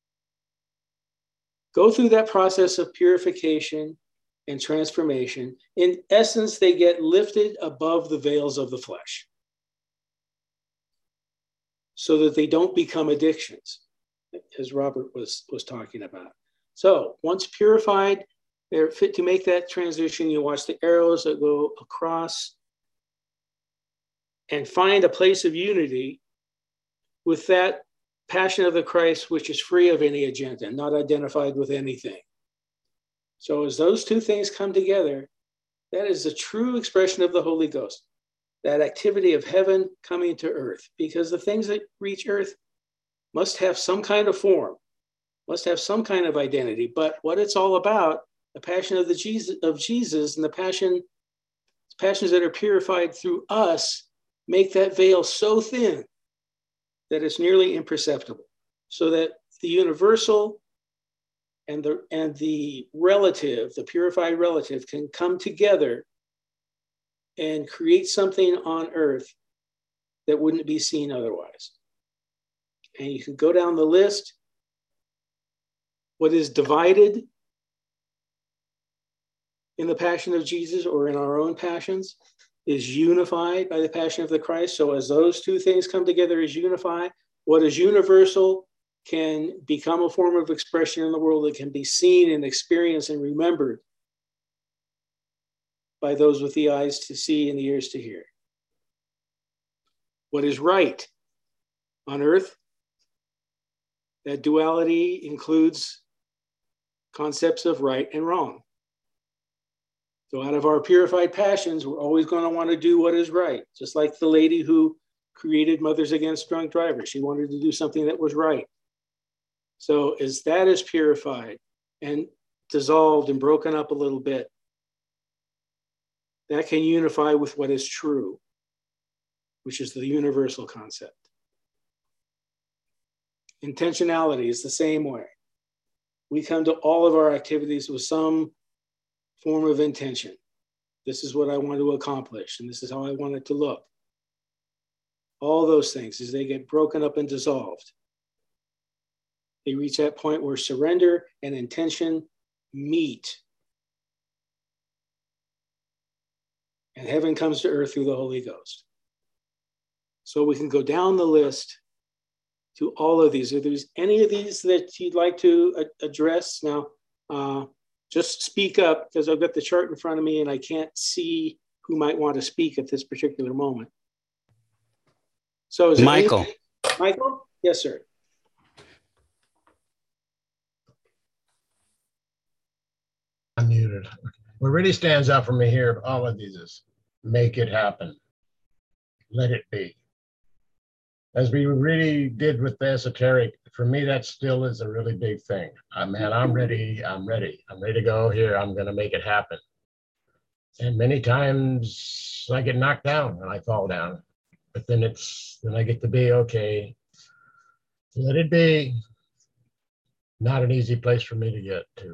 go through that process of purification and transformation. In essence, they get lifted above the veils of the flesh so that they don't become addictions, as Robert was, was talking about. So once purified, they're fit to make that transition. You watch the arrows that go across and find a place of unity with that Passion of the Christ, which is free of any agenda, not identified with anything. So as those two things come together, that is the true expression of the Holy Ghost, that activity of heaven coming to earth, because the things that reach earth must have some kind of form, must have some kind of identity. But what it's all about, the passion of the Jesus of Jesus and the passion, passions that are purified through us, make that veil so thin that it's nearly imperceptible, so that the universal and the, and the relative, the purified relative, can come together and create something on earth that wouldn't be seen otherwise. And you can go down the list. What is divided in the passion of Jesus or in our own passions is unified by the passion of the Christ. So as those two things come together as unify, what is universal can become a form of expression in the world that can be seen and experienced and remembered by those with the eyes to see and the ears to hear. What is right on earth, that duality includes concepts of right and wrong. So out of our purified passions, we're always going to want to do what is right. Just like the lady who created Mothers Against Drunk Drivers. She wanted to do something that was right. So as that is purified and dissolved and broken up a little bit, that can unify with what is true, which is the universal concept. Intentionality is the same way. We come to all of our activities with some form of intention. This is what I want to accomplish, and this is how I want it to look. All those things, as they get broken up and dissolved, they reach that point where surrender and intention meet. And heaven comes to earth through the Holy Ghost. So we can go down the list to all of these. If there's any of these that you'd like to a- address now, uh, just speak up, because I've got the chart in front of me and I can't see who might want to speak at this particular moment. So is Michael. Any- Michael? Yes, sir. Unmuted. What really stands out for me here, all of these is make it happen. Let it be. As we really did with the esoteric, for me, that still is a really big thing. Uh, man, I'm ready. I'm ready. I'm ready to go here. I'm going to make it happen. And many times I get knocked down and I fall down. But then it's, then I get to be okay. Let it be. Not an easy place for me to get to.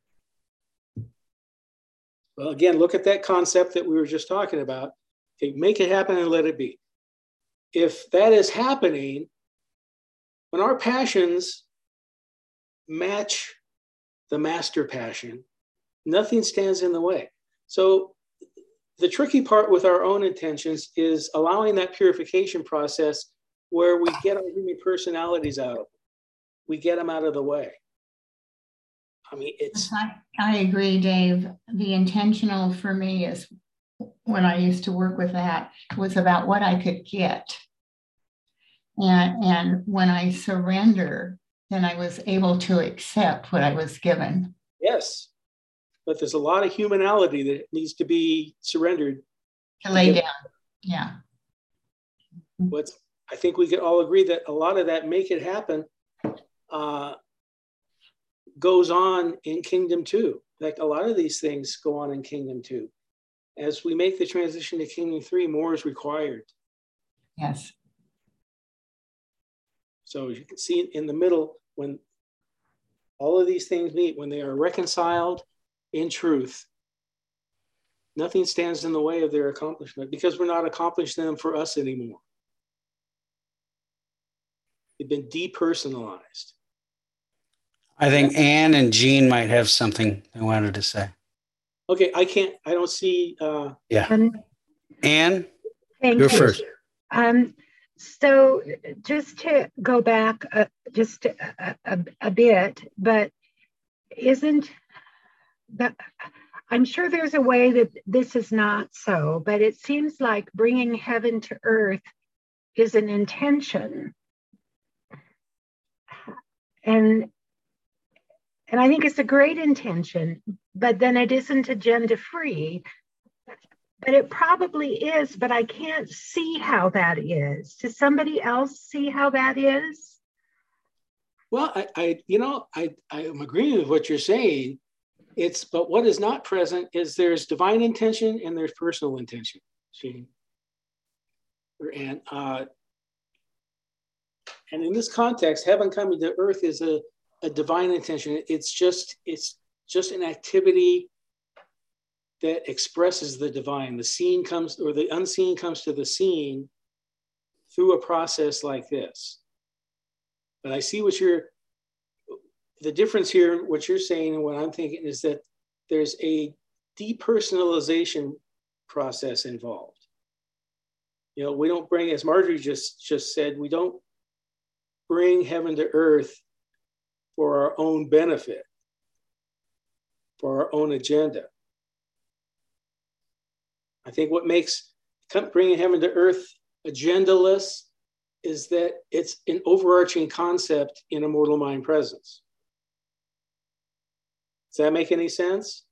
Well, again, look at that concept that we were just talking about. Okay, make it happen and let it be. If that is happening, when our passions match the master passion, nothing stands in the way. So the tricky part with our own intentions is allowing that purification process where we get our human personalities out. We get them out of the way. I mean, it's... I, I agree, Dave. The intentional for me is, when I used to work with that, was about what I could get. And, and when I surrender, then I was able to accept what I was given. Yes, but there's a lot of humanality that needs to be surrendered. To lay down, yeah. What's, I think we could all agree that a lot of that make it happen uh, goes on in Kingdom two. Like a lot of these things go on in Kingdom two. As we make the transition to Kingdom three, more is required. Yes. So as you can see in the middle, when all of these things meet, when they are reconciled in truth, nothing stands in the way of their accomplishment because we're not accomplishing them for us anymore. They've been depersonalized. I think Anne and Jean might have something they wanted to say. Okay, I can't, I don't see. Uh, yeah. Um, Anne, thank you're you. first. Um, so just to go back uh, just a, a, a bit, but isn't that, I'm sure there's a way that this is not so, but it seems like bringing heaven to earth is an intention. And And I think it's a great intention, but then it isn't agenda free. But it probably is, but I can't see how that is. Does somebody else see how that is? well, I, I you know, I, I am agreeing with what you're saying. It's, but what is not present is there's divine intention and there's personal intention, Jean. And, uh, and in this context, heaven coming to earth is a, a divine intention. It's just, it's just an activity that expresses the divine. The seen comes, or the unseen comes to the seen through a process like this. But I see what you're, the difference here, what you're saying and what I'm thinking is that there's a depersonalization process involved. You know, we don't bring, as Marjorie just, just said, we don't bring heaven to earth for our own benefit, for our own agenda. I think what makes bringing heaven to earth agendaless is that it's an overarching concept in a mortal mind presence. Does that make any sense?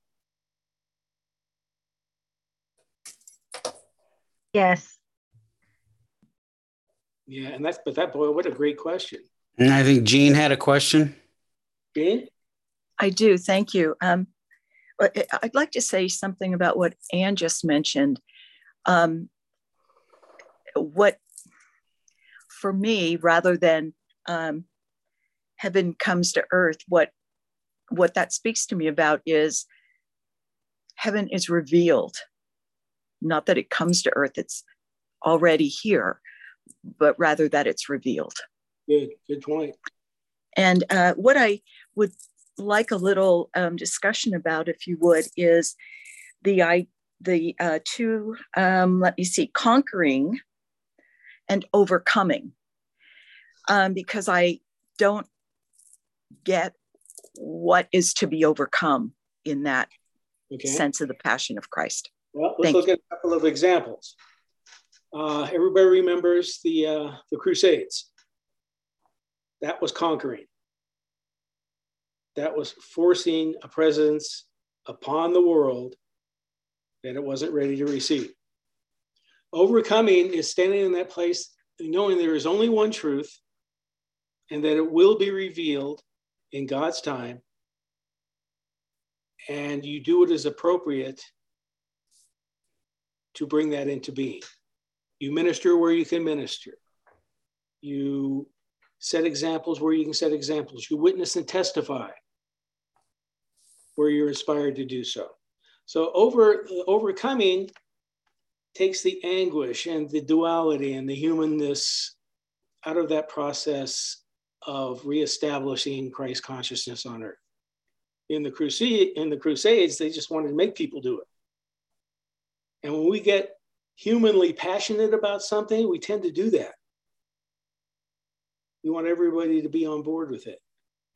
Yes. Yeah, and that's, but that, boy, what a great question. And I think Jean had a question. Jean? I do, thank you. Um, I'd like to say something about what Anne just mentioned. Um, what, for me, rather than um, heaven comes to earth, what, what that speaks to me about is heaven is revealed. Not that it comes to earth, it's already here, but rather that it's revealed. Good, good point. And uh, what I would like a little um, discussion about, if you would, is the I the uh, two, um, let me see, conquering and overcoming, um, because I don't get what is to be overcome in that Okay. sense of the Passion of Christ. Well, let's Thank look you. at a couple of examples. Uh, everybody remembers the uh, the Crusades. That was conquering. That was forcing a presence upon the world that it wasn't ready to receive. Overcoming is standing in that place, knowing there is only one truth and that it will be revealed in God's time. And you do what is appropriate to bring that into being. You minister where you can minister. You set examples where you can set examples. You witness and testify where you're inspired to do so. So over, overcoming takes the anguish and the duality and the humanness out of that process of reestablishing Christ consciousness on earth. In the crusade, in the Crusades, they just wanted to make people do it. And when we get humanly passionate about something, we tend to do that. We want everybody to be on board with it.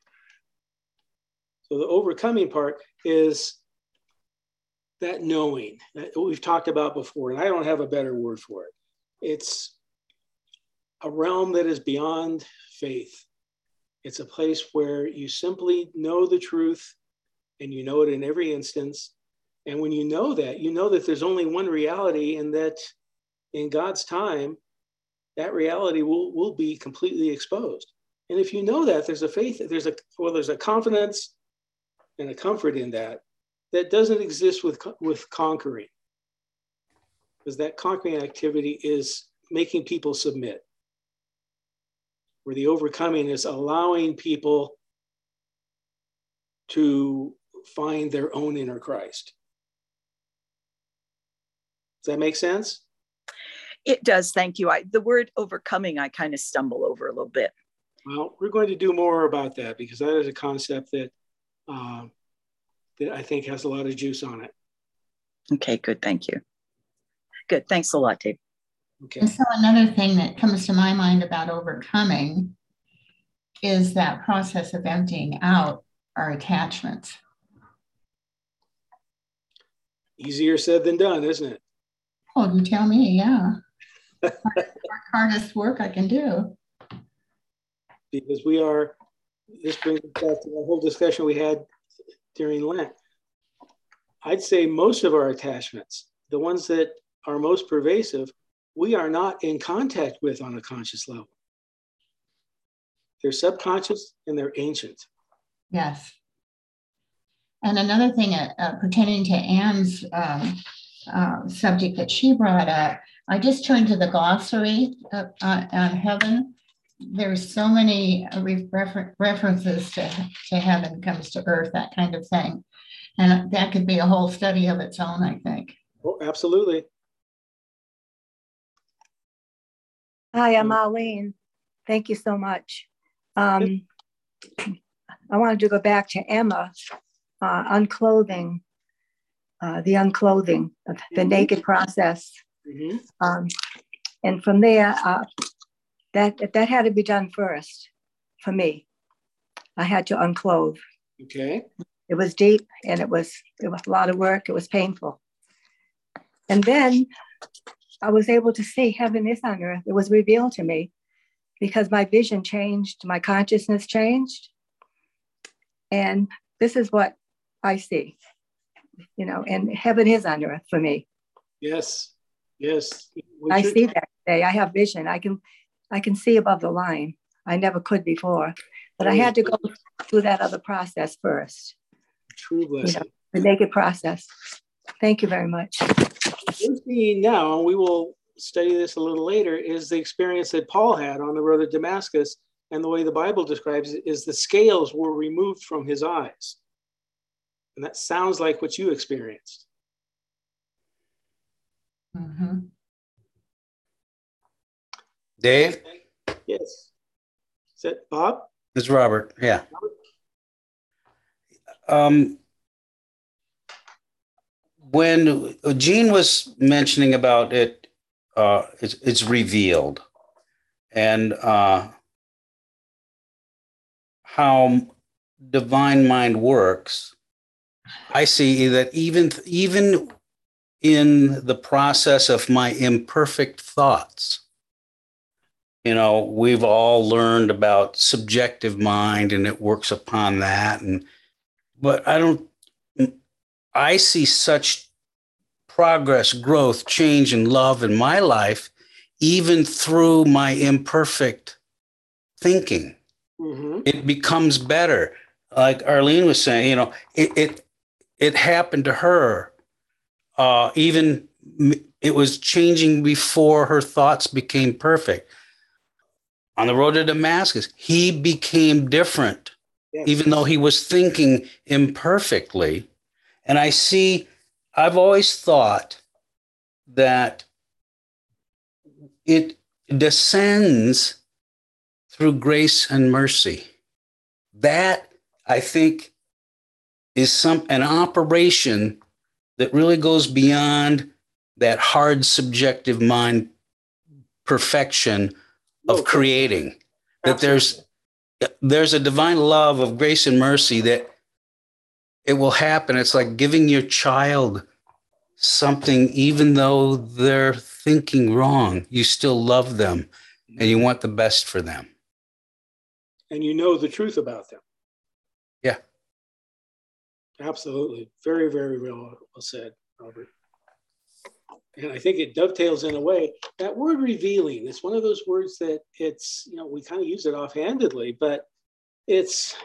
So the overcoming part is that knowing that we've talked about before, and I don't have a better word for it. It's a realm that is beyond faith. It's a place where you simply know the truth and you know it in every instance. And when you know that, you know that there's only one reality, and that in God's time, that reality will, will be completely exposed. And if you know that, there's a faith, there's a, well, there's a confidence and a comfort in that that doesn't exist with, with conquering. Because that conquering activity is making people submit. Where the overcoming is allowing people to find their own inner Christ. Does that make sense? It does, thank you. I, the word overcoming, I kind of stumble over a little bit. Well, we're going to do more about that because that is a concept that, uh, that I think has a lot of juice on it. Okay, good, thank you. Good, thanks a lot, Dave. Okay. And so another thing that comes to my mind about overcoming is that process of emptying out our attachments. Easier said than done, isn't it? Oh, you tell me, yeah. Hardest work I can do. Because we are, this brings us back to the whole discussion we had during Lent. I'd say most of our attachments, the ones that are most pervasive, we are not in contact with on a conscious level. They're subconscious and they're ancient. Yes. And another thing uh, uh, pertaining to Anne's um, uh, subject that she brought up, I just turned to the glossary uh, on, on heaven. There's so many refer references to, to heaven comes to earth, that kind of thing. And that could be a whole study of its own, I think. Oh, absolutely. Hi, I'm Arlene. Thank you so much. Um, I wanted to go back to Emma, uh, unclothing, uh, the unclothing, the mm-hmm. naked process. Mm-hmm. Um, and from there, uh, that that had to be done first for me. I had to unclothe. Okay. It was deep, and it was it was a lot of work. It was painful. And then I was able to see heaven is on earth. It was revealed to me because my vision changed, my consciousness changed. And this is what I see, you know, and heaven is on earth for me. Yes, yes. I see that today. I have vision. I can, I can see above the line. I never could before, but I had to go through that other process first. True blessing. You know, the naked process. Thank you very much. We're seeing now, and we will study this a little later, is the experience that Paul had on the road to Damascus. And the way the Bible describes it is the scales were removed from his eyes. And that sounds like what you experienced. Mm-hmm. Dave? Yes. Is that Bob? It's Robert, yeah. Um, when Jean was mentioning about it, uh, it's, it's revealed. And uh, how divine mind works, I see that even, even in the process of my imperfect thoughts, you know, we've all learned about subjective mind and it works upon that. And, but I don't, I see such progress, growth, change, and love in my life, even through my imperfect thinking. Mm-hmm. It becomes better. Like Arlene was saying, you know, it it, it happened to her. Uh, even it was changing before her thoughts became perfect. On the road to Damascus, he became different, yes. Even though he was thinking imperfectly. And I see, I've always thought that it descends through grace and mercy. That, I think, is some an operation that really goes beyond that hard subjective mind perfection of okay. creating. That there's there's a divine love of grace and mercy that it will happen. It's like giving your child something, even though they're thinking wrong, you still love them and you want the best for them. And you know the truth about them. Yeah. Absolutely. Very, very well, well said, Robert. And I think it dovetails in a way. That word revealing, it's one of those words that it's, you know, we kind of use it offhandedly, but it's,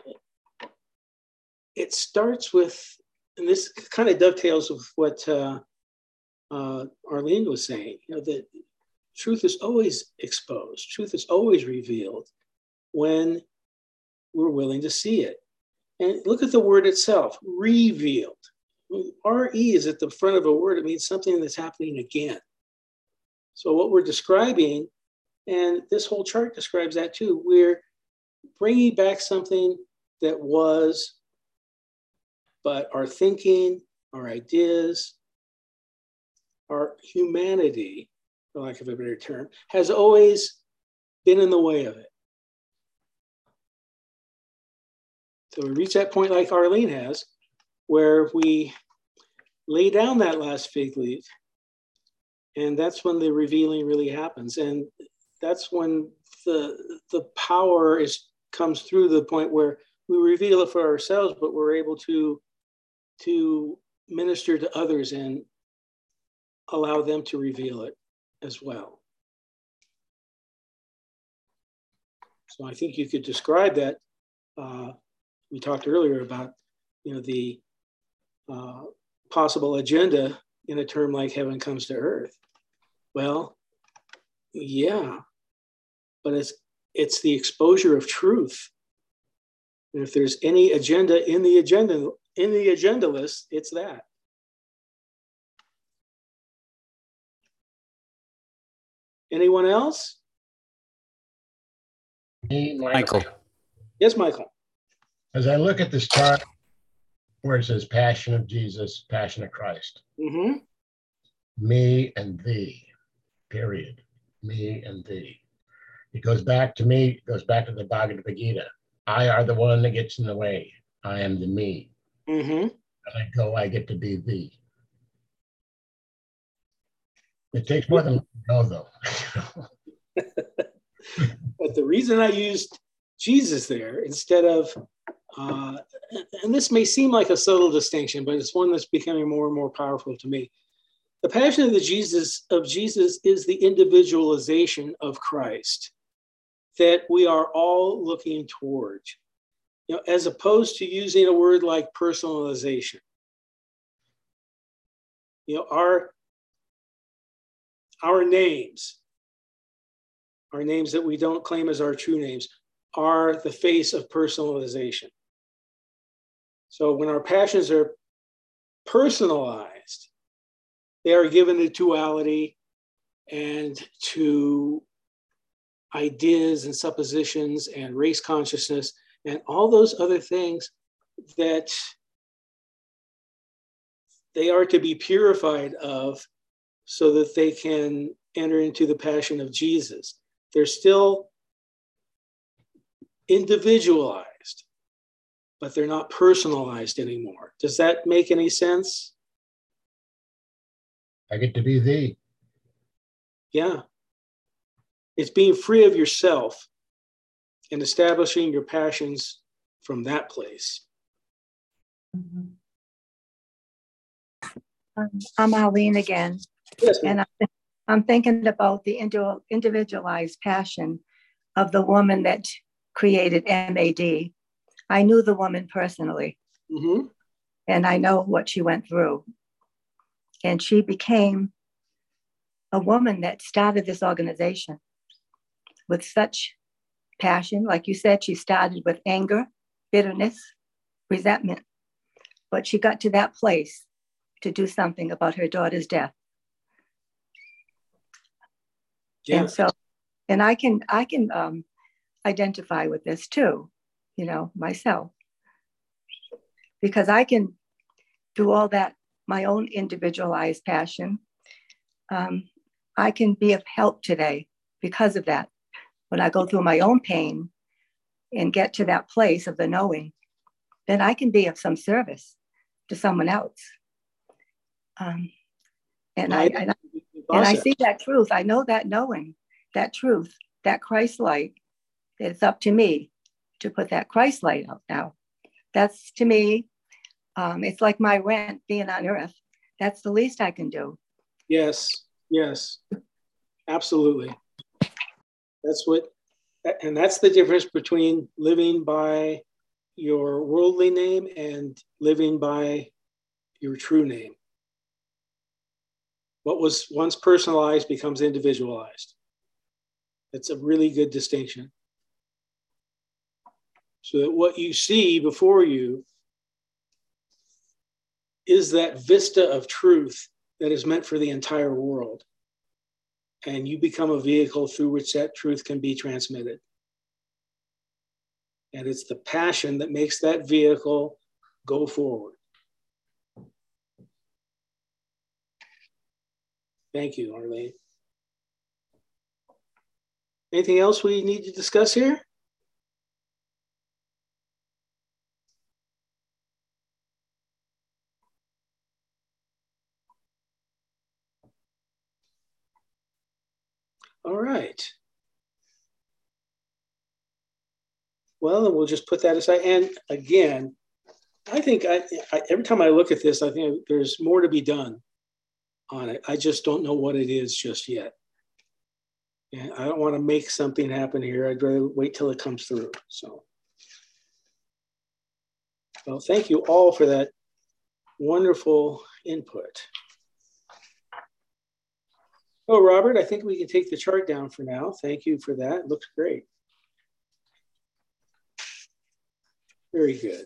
it starts with, and this kind of dovetails with what uh, uh, Arlene was saying, you know, that truth is always exposed. Truth is always revealed when we're willing to see it. And look at the word itself, revealed. R E is at the front of a word. It means something that's happening again. So what we're describing, and this whole chart describes that too, we're bringing back something that was, but our thinking, our ideas, our humanity, for lack of a better term, has always been in the way of it. So we reach that point like Arlene has, where we lay down that last fig leaf, and that's when the revealing really happens. And that's when the, the power is comes through the point where we reveal it for ourselves, but we're able to, to minister to others and allow them to reveal it as well. So I think you could describe that. Uh, we talked earlier about, you know, the uh, possible agenda in a term like heaven comes to earth. Well, yeah, but it's it's the exposure of truth. And if there's any agenda in the agenda in the agenda list, it's that. Anyone else? Me, Michael. Yes, Michael. As I look at this chart where it says Passion of Jesus, Passion of Christ, Mm-hmm. me and thee, period. Me and thee. It goes back to me, it goes back to the Bhagavad Gita. I are the one that gets in the way. I am the me. Mm-hmm. As I go, I get to be thee. It takes more than go, though. But the reason I used Jesus there instead of, uh, and this may seem like a subtle distinction, but it's one that's becoming more and more powerful to me. The passion of the Jesus of Jesus is the individualization of Christ that we are all looking toward, you know, as opposed to using a word like personalization. You know, our our names, our names that we don't claim as our true names, are the face of personalization. So when our passions are personalized, they are given to duality and to ideas and suppositions and race consciousness and all those other things that they are to be purified of so that they can enter into the passion of Jesus. They're still individualized, but they're not personalized anymore. Does that make any sense? I get to be thee. Yeah. It's being free of yourself and establishing your passions from that place. Mm-hmm. Um, I'm Arlene again. Yes, and I'm, I'm thinking about the individualized passion of the woman that created M A D. I knew the woman personally, mm-hmm. and I know what she went through. And she became a woman that started this organization with such passion. Like you said, she started with anger, bitterness, resentment, but she got to that place to do something about her daughter's death. Yeah. And so, and I can, I can um, identify with this too, you know, myself, because I can do all that, my own individualized passion. Um, I can be of help today because of that. When I go through my own pain and get to that place of the knowing, then I can be of some service to someone else. Um, and I, and I and I see that truth. I know that knowing, that truth, that Christ light. It's up to me to put that Christ light out now. That's to me. Um, it's like my rent being on earth. That's the least I can do. Yes. Yes. Absolutely. That's what, and that's the difference between living by your worldly name and living by your true name. What was once personalized becomes individualized. That's a really good distinction. So that what you see before you is that vista of truth that is meant for the entire world. And you become a vehicle through which that truth can be transmitted. And it's the passion that makes that vehicle go forward. Thank you, Arlene. Anything else we need to discuss here? All right. Well, then we'll just put that aside. And again, I think I, I, every time I look at this, I think there's more to be done on it. I just don't know what it is just yet. And I don't want to make something happen here. I'd rather wait till it comes through. So, well, thank you all for that wonderful input. Oh, Robert, I think we can take the chart down for now. Thank you for that. It looks great. Very good.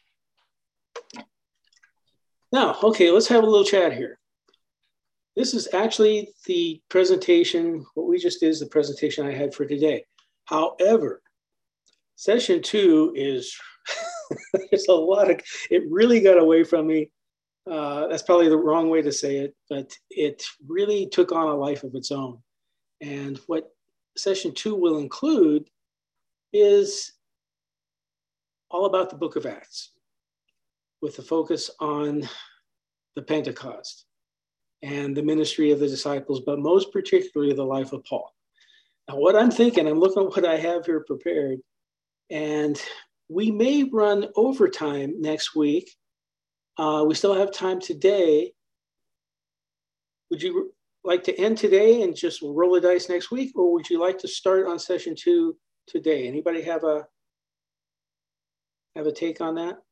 Now, okay, let's have a little chat here. This is actually the presentation, what we just did is the presentation I had for today. However, Session two is, there's a lot of, it really got away from me. Uh, that's probably the wrong way to say it, but it really took on a life of its own. And what session two will include is all about the book of Acts, with the focus on the Pentecost and the ministry of the disciples, but most particularly the life of Paul. Now, what I'm thinking, I'm looking at what I have here prepared, and we may run overtime next week. Uh, we still have time today. Would you like to end today and just roll the dice next week, or would you like to start on session two today? Anybody have a have a take on that?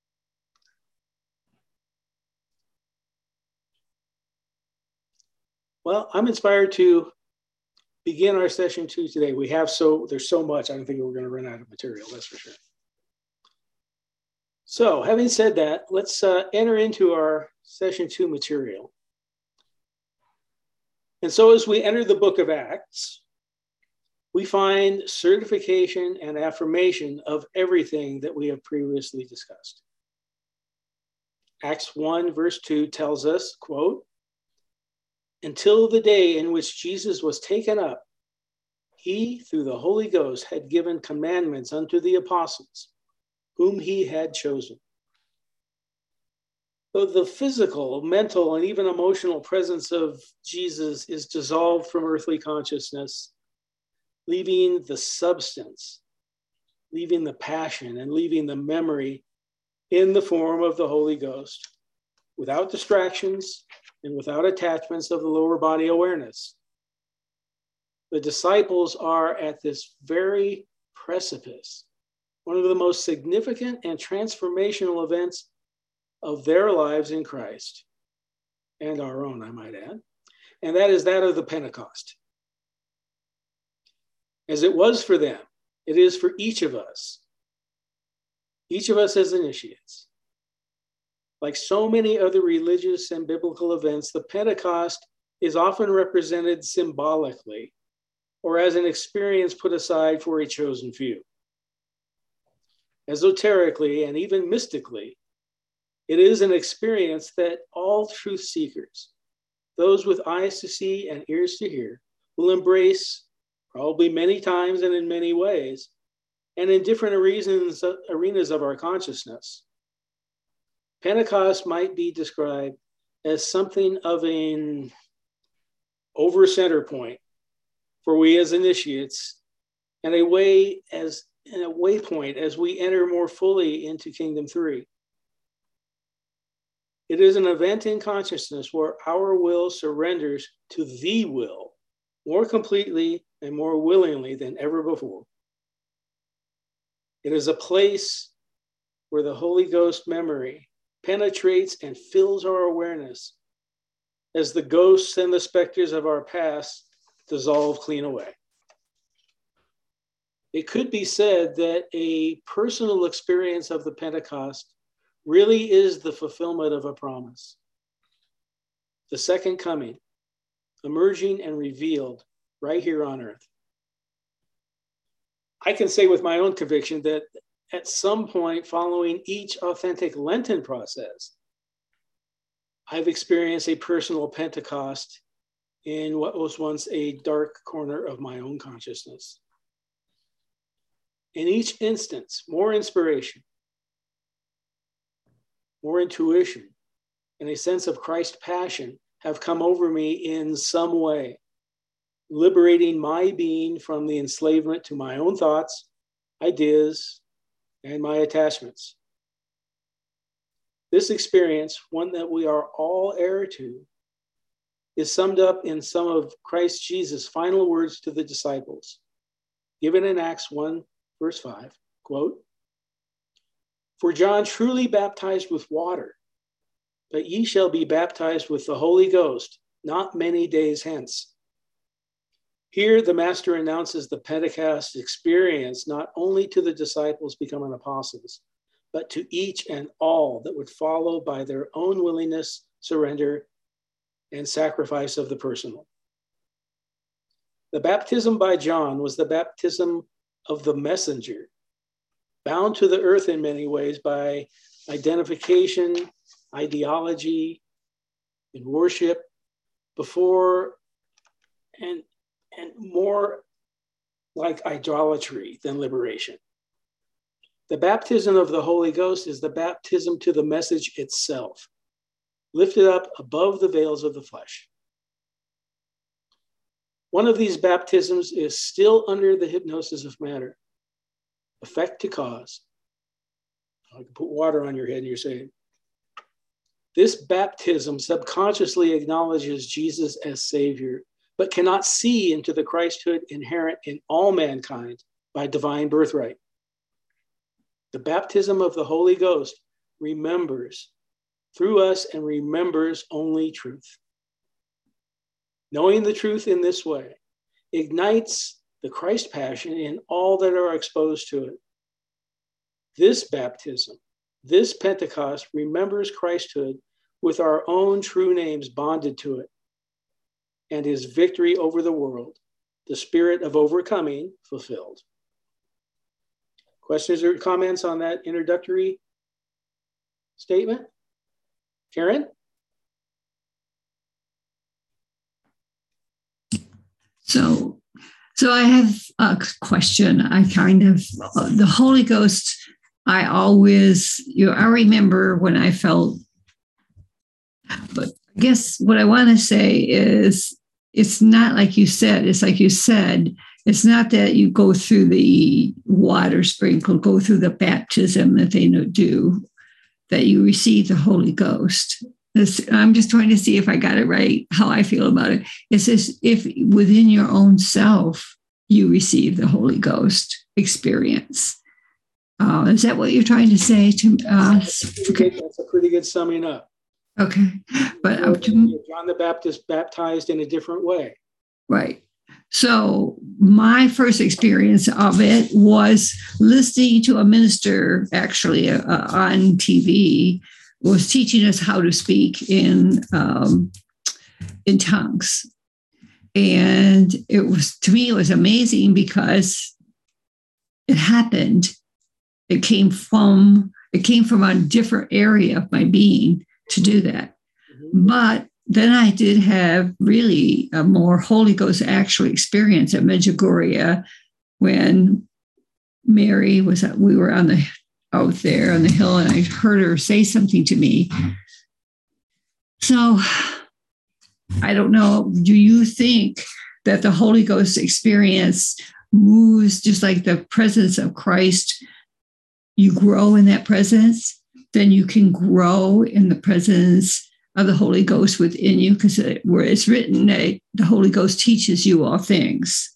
Well, I'm inspired to begin our session two today. We have so, there's so much, I don't think we're going to run out of material, that's for sure. So having said that, let's uh, enter into our session two material. And so as we enter the book of Acts, we find certification and affirmation of everything that we have previously discussed. Acts one verse two tells us, quote, "Until the day in which Jesus was taken up, he, through the Holy Ghost, had given commandments unto the apostles, whom he had chosen." Though the physical, mental, and even emotional presence of Jesus is dissolved from earthly consciousness, leaving the substance, leaving the passion, and leaving the memory in the form of the Holy Ghost, without distractions and without attachments of the lower body awareness. The disciples are at this very precipice, one of the most significant and transformational events of their lives in Christ, and our own, I might add, and that is that of the Pentecost. As it was for them, it is for each of us, each of us as initiates. Like so many other religious and biblical events, the Pentecost is often represented symbolically or as an experience put aside for a chosen few. Esoterically and even mystically, it is an experience that all truth seekers, those with eyes to see and ears to hear, will embrace probably many times and in many ways, and in different reasons, arenas of our consciousness. Pentecost might be described as something of an over center point for we as initiates, and a way as and a waypoint as we enter more fully into Kingdom Three. It is an event in consciousness where our will surrenders to the will more completely and more willingly than ever before. It is a place where the Holy Ghost memory penetrates and fills our awareness as the ghosts and the specters of our past dissolve clean away. It could be said that a personal experience of the Pentecost really is the fulfillment of a promise. The second coming, emerging and revealed right here on earth. I can say with my own conviction that at some point following each authentic Lenten process, I've experienced a personal Pentecost in what was once a dark corner of my own consciousness. In each instance, more inspiration, more intuition, and a sense of Christ's passion have come over me in some way, liberating my being from the enslavement to my own thoughts, ideas, and my attachments. This experience, one that we are all heir to, is summed up in some of Christ Jesus' final words to the disciples, given in Acts one, verse five, quote, "For John truly baptized with water, but ye shall be baptized with the Holy Ghost not many days hence." Here, the Master announces the Pentecost experience not only to the disciples becoming apostles, but to each and all that would follow by their own willingness, surrender, and sacrifice of the personal. The baptism by John was the baptism of the messenger bound to the earth in many ways by identification, ideology, and worship before and, and more like idolatry than liberation. The baptism of the Holy Ghost is the baptism to the message itself, lifted up above the veils of the flesh. One of these baptisms is still under the hypnosis of matter, effect to cause. I can put water on your head and you're saying, this baptism subconsciously acknowledges Jesus as Savior, but cannot see into the Christhood inherent in all mankind by divine birthright. The baptism of the Holy Ghost remembers through us and remembers only truth. Knowing the truth in this way ignites the Christ passion in all that are exposed to it. This baptism, this Pentecost remembers Christhood with our own true names bonded to it, and his victory over the world, the spirit of overcoming fulfilled. Questions or comments on that introductory statement? Karen? So, so I have a question. I kind of, uh, the Holy Ghost, I always, you know, I remember when I felt, but I guess what I want to say is, it's not like you said, it's like you said, it's not that you go through the water sprinkle, go through the baptism that they do, that you receive the Holy Ghost. This, I'm just trying to see if I got it right, how I feel about it. It says if within your own self, you receive the Holy Ghost experience. Uh, is that what you're trying to say to us? That's, okay. That's a pretty good summing up. Okay. But you know, to, John the Baptist baptized in a different way. Right. So my first experience of it was listening to a minister actually uh, on T V was teaching us how to speak in um, in tongues. And it was, to me, it was amazing because it happened. It came from, it came from a different area of my being to do that. Mm-hmm. But then I did have really a more Holy Ghost actual experience at Medjugorje when Mary was, we were on the, out there on the hill and I heard her say something to me. So I don't know, do you think that the Holy Ghost experience moves just like the presence of Christ? You grow in that presence, then you can grow in the presence of the Holy Ghost within you, because it, where it's written that the Holy Ghost teaches you all things.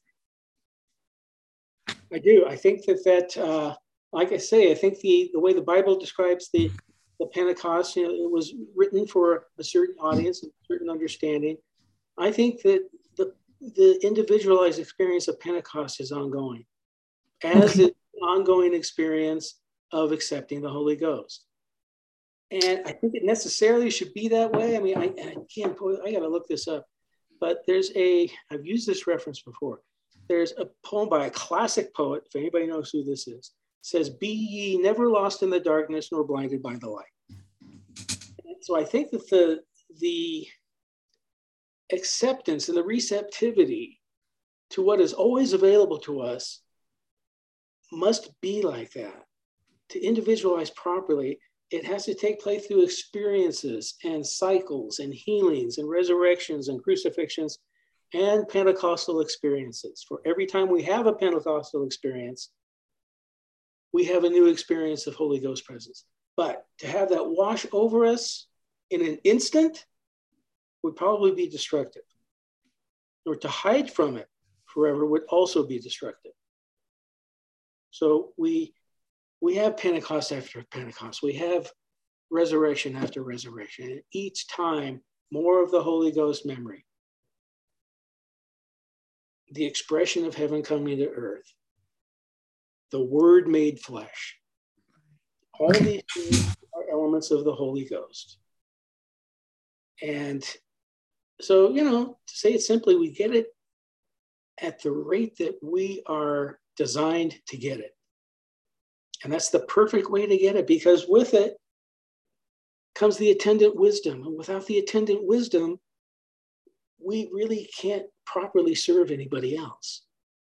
I do. I think that that, uh, like I say, I think the, the way the Bible describes the, the Pentecost, you know, it was written for a certain audience, a certain understanding. I think that the, the individualized experience of Pentecost is ongoing, as okay. An ongoing experience of accepting the Holy Ghost. And I think it necessarily should be that way. I mean, I, I can't, I got to look this up, but there's a, I've used this reference before. There's a poem by a classic poet, if anybody knows who this is, it says, "Be ye never lost in the darkness nor blinded by the light." And so I think that the, the acceptance and the receptivity to what is always available to us must be like that. To individualize properly, it has to take place through experiences and cycles and healings and resurrections and crucifixions and Pentecostal experiences. For every time we have a Pentecostal experience, we have a new experience of Holy Ghost presence. But to have that wash over us in an instant would probably be destructive. Or to hide from it forever would also be destructive. So we We have Pentecost after Pentecost. We have resurrection after resurrection. And each time, more of the Holy Ghost memory. The expression of heaven coming to earth. The Word made flesh. All these things are elements of the Holy Ghost. And so, you know, to say it simply, we get it at the rate that we are designed to get it. And that's the perfect way to get it, because with it comes the attendant wisdom. And without the attendant wisdom, we really can't properly serve anybody else.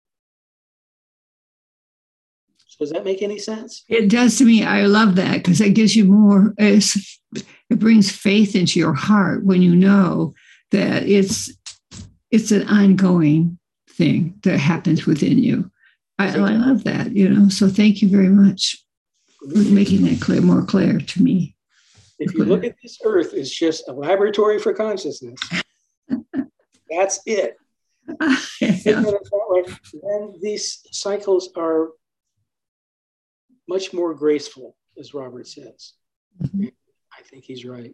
So does that make any sense? It does to me. I love that, because it gives you more, it brings faith into your heart when you know that it's it's an ongoing thing that happens within you. I, I love that, you know, so thank you very much for making that clear, more clear to me. If you look at this earth as just a laboratory for consciousness, that's it. Yeah. Then these cycles are much more graceful, as Robert says. Mm-hmm. I think he's right.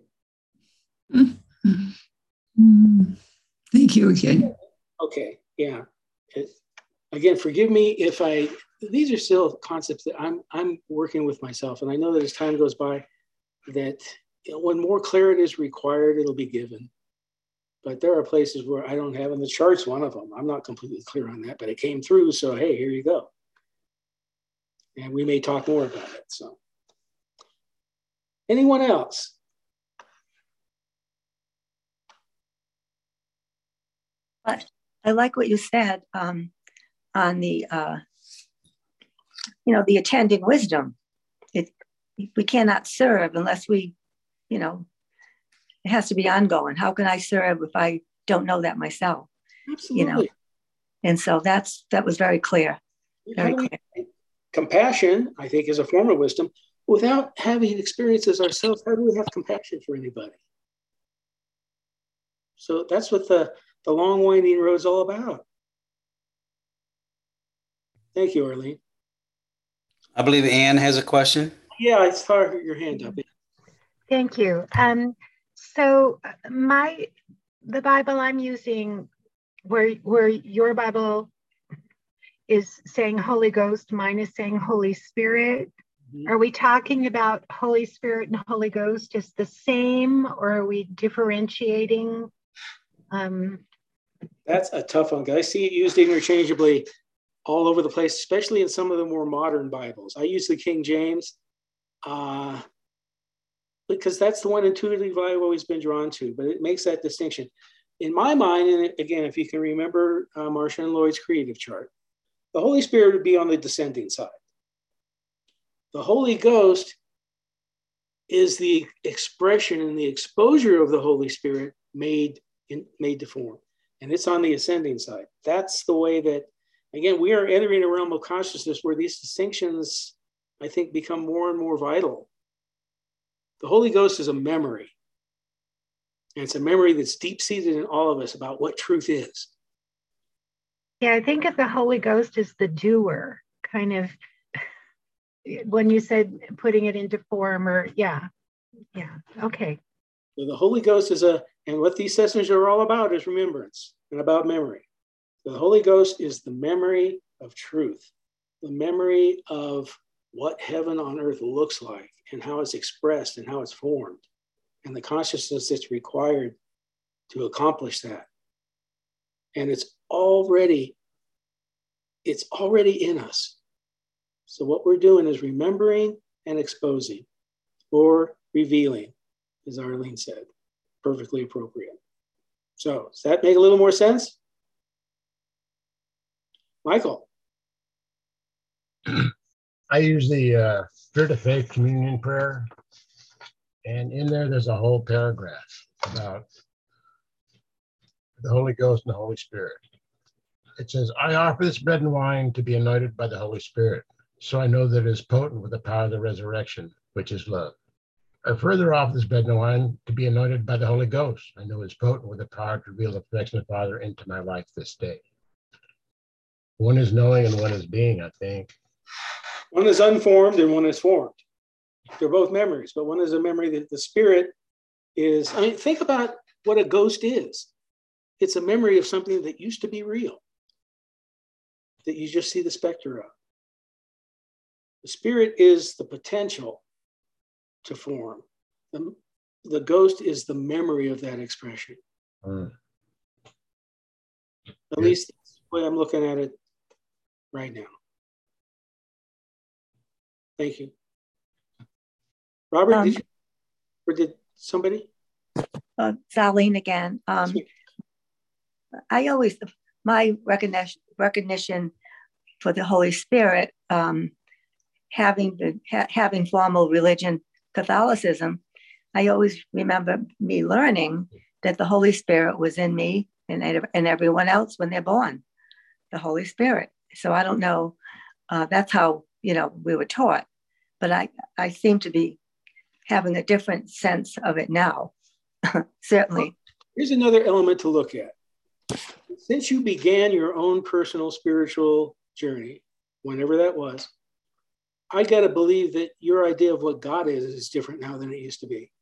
Mm-hmm. Thank you again. Okay, yeah. It, again, forgive me if I, these are still concepts that I'm I'm working with myself. And I know that as time goes by, that you know, when more clarity is required, it'll be given. But there are places where I don't have, and the chart's one of them. I'm not completely clear on that, but it came through. So, hey, here you go. And we may talk more about it. So, anyone else? But I like what you said um, on the, uh, you know, the attending wisdom. It, we cannot serve unless we, you know, it has to be ongoing. How can I serve if I don't know that myself? Absolutely. You know, and so that's that was very clear. Very we, clear. Compassion, I think, is a form of wisdom. Without having experiences ourselves, how do we have compassion for anybody? So that's what the, the long winding road is all about. Thank you, Arlene. I believe Anne has a question. Yeah, I saw your hand up. Thank you. Um, so my the Bible I'm using, where where your Bible is saying Holy Ghost, mine is saying Holy Spirit. Mm-hmm. Are we talking about Holy Spirit and Holy Ghost as the same, or are we differentiating? Um, That's a tough one. I see it used interchangeably all over the place, especially in some of the more modern Bibles. I use the King James uh, because that's the one intuitively I've always been drawn to, but it makes that distinction. In my mind, and again, if you can remember uh, Marcia and Lloyd's creative chart, the Holy Spirit would be on the descending side. The Holy Ghost is the expression and the exposure of the Holy Spirit made, in, made to form. And it's on the ascending side. That's the way that, again, we are entering a realm of consciousness where these distinctions, I think, become more and more vital. The Holy Ghost is a memory. And it's a memory that's deep-seated in all of us about what truth is. Yeah, I think of the Holy Ghost as the doer, kind of, when you said putting it into form, or yeah, yeah, okay. So the Holy Ghost is a, and what these sessions are all about is remembrance and about memory. The Holy Ghost is the memory of truth, the memory of what heaven on earth looks like and how it's expressed and how it's formed, and the consciousness that's required to accomplish that. And it's already, it's already in us. So what we're doing is remembering and exposing, or revealing, as Arlene said, perfectly appropriate. So does that make a little more sense? Michael. I use the uh, Spirit of Faith Communion Prayer, and in there there's a whole paragraph about the Holy Ghost and the Holy Spirit. It says, I offer this bread and wine to be anointed by the Holy Spirit, so I know that it is potent with the power of the resurrection, which is love. I further offer this bread and wine to be anointed by the Holy Ghost. I know it is potent with the power to reveal the perfection of the Father into my life this day. One is knowing and one is being, I think. One is unformed and one is formed. They're both memories, but one is a memory that the Spirit is, I mean, think about what a ghost is. It's a memory of something that used to be real, that you just see the specter of. The Spirit is the potential to form. The, the ghost is the memory of that expression. Mm. At Yeah. least that's the way I'm looking at it right now. Thank you. Robert, Um, did you, or did somebody? Uh, Salene again. Um, I always, my recognition, recognition for the Holy Spirit, um, having the, ha, having formal religion, Catholicism, I always remember me learning that the Holy Spirit was in me and, and everyone else when they're born, the Holy Spirit. So I don't know, uh, that's how, you know, we were taught, but I, I seem to be having a different sense of it now, certainly. Here's another element to look at. Since you began your own personal spiritual journey, whenever that was, I got to believe that your idea of what God is is different now than it used to be.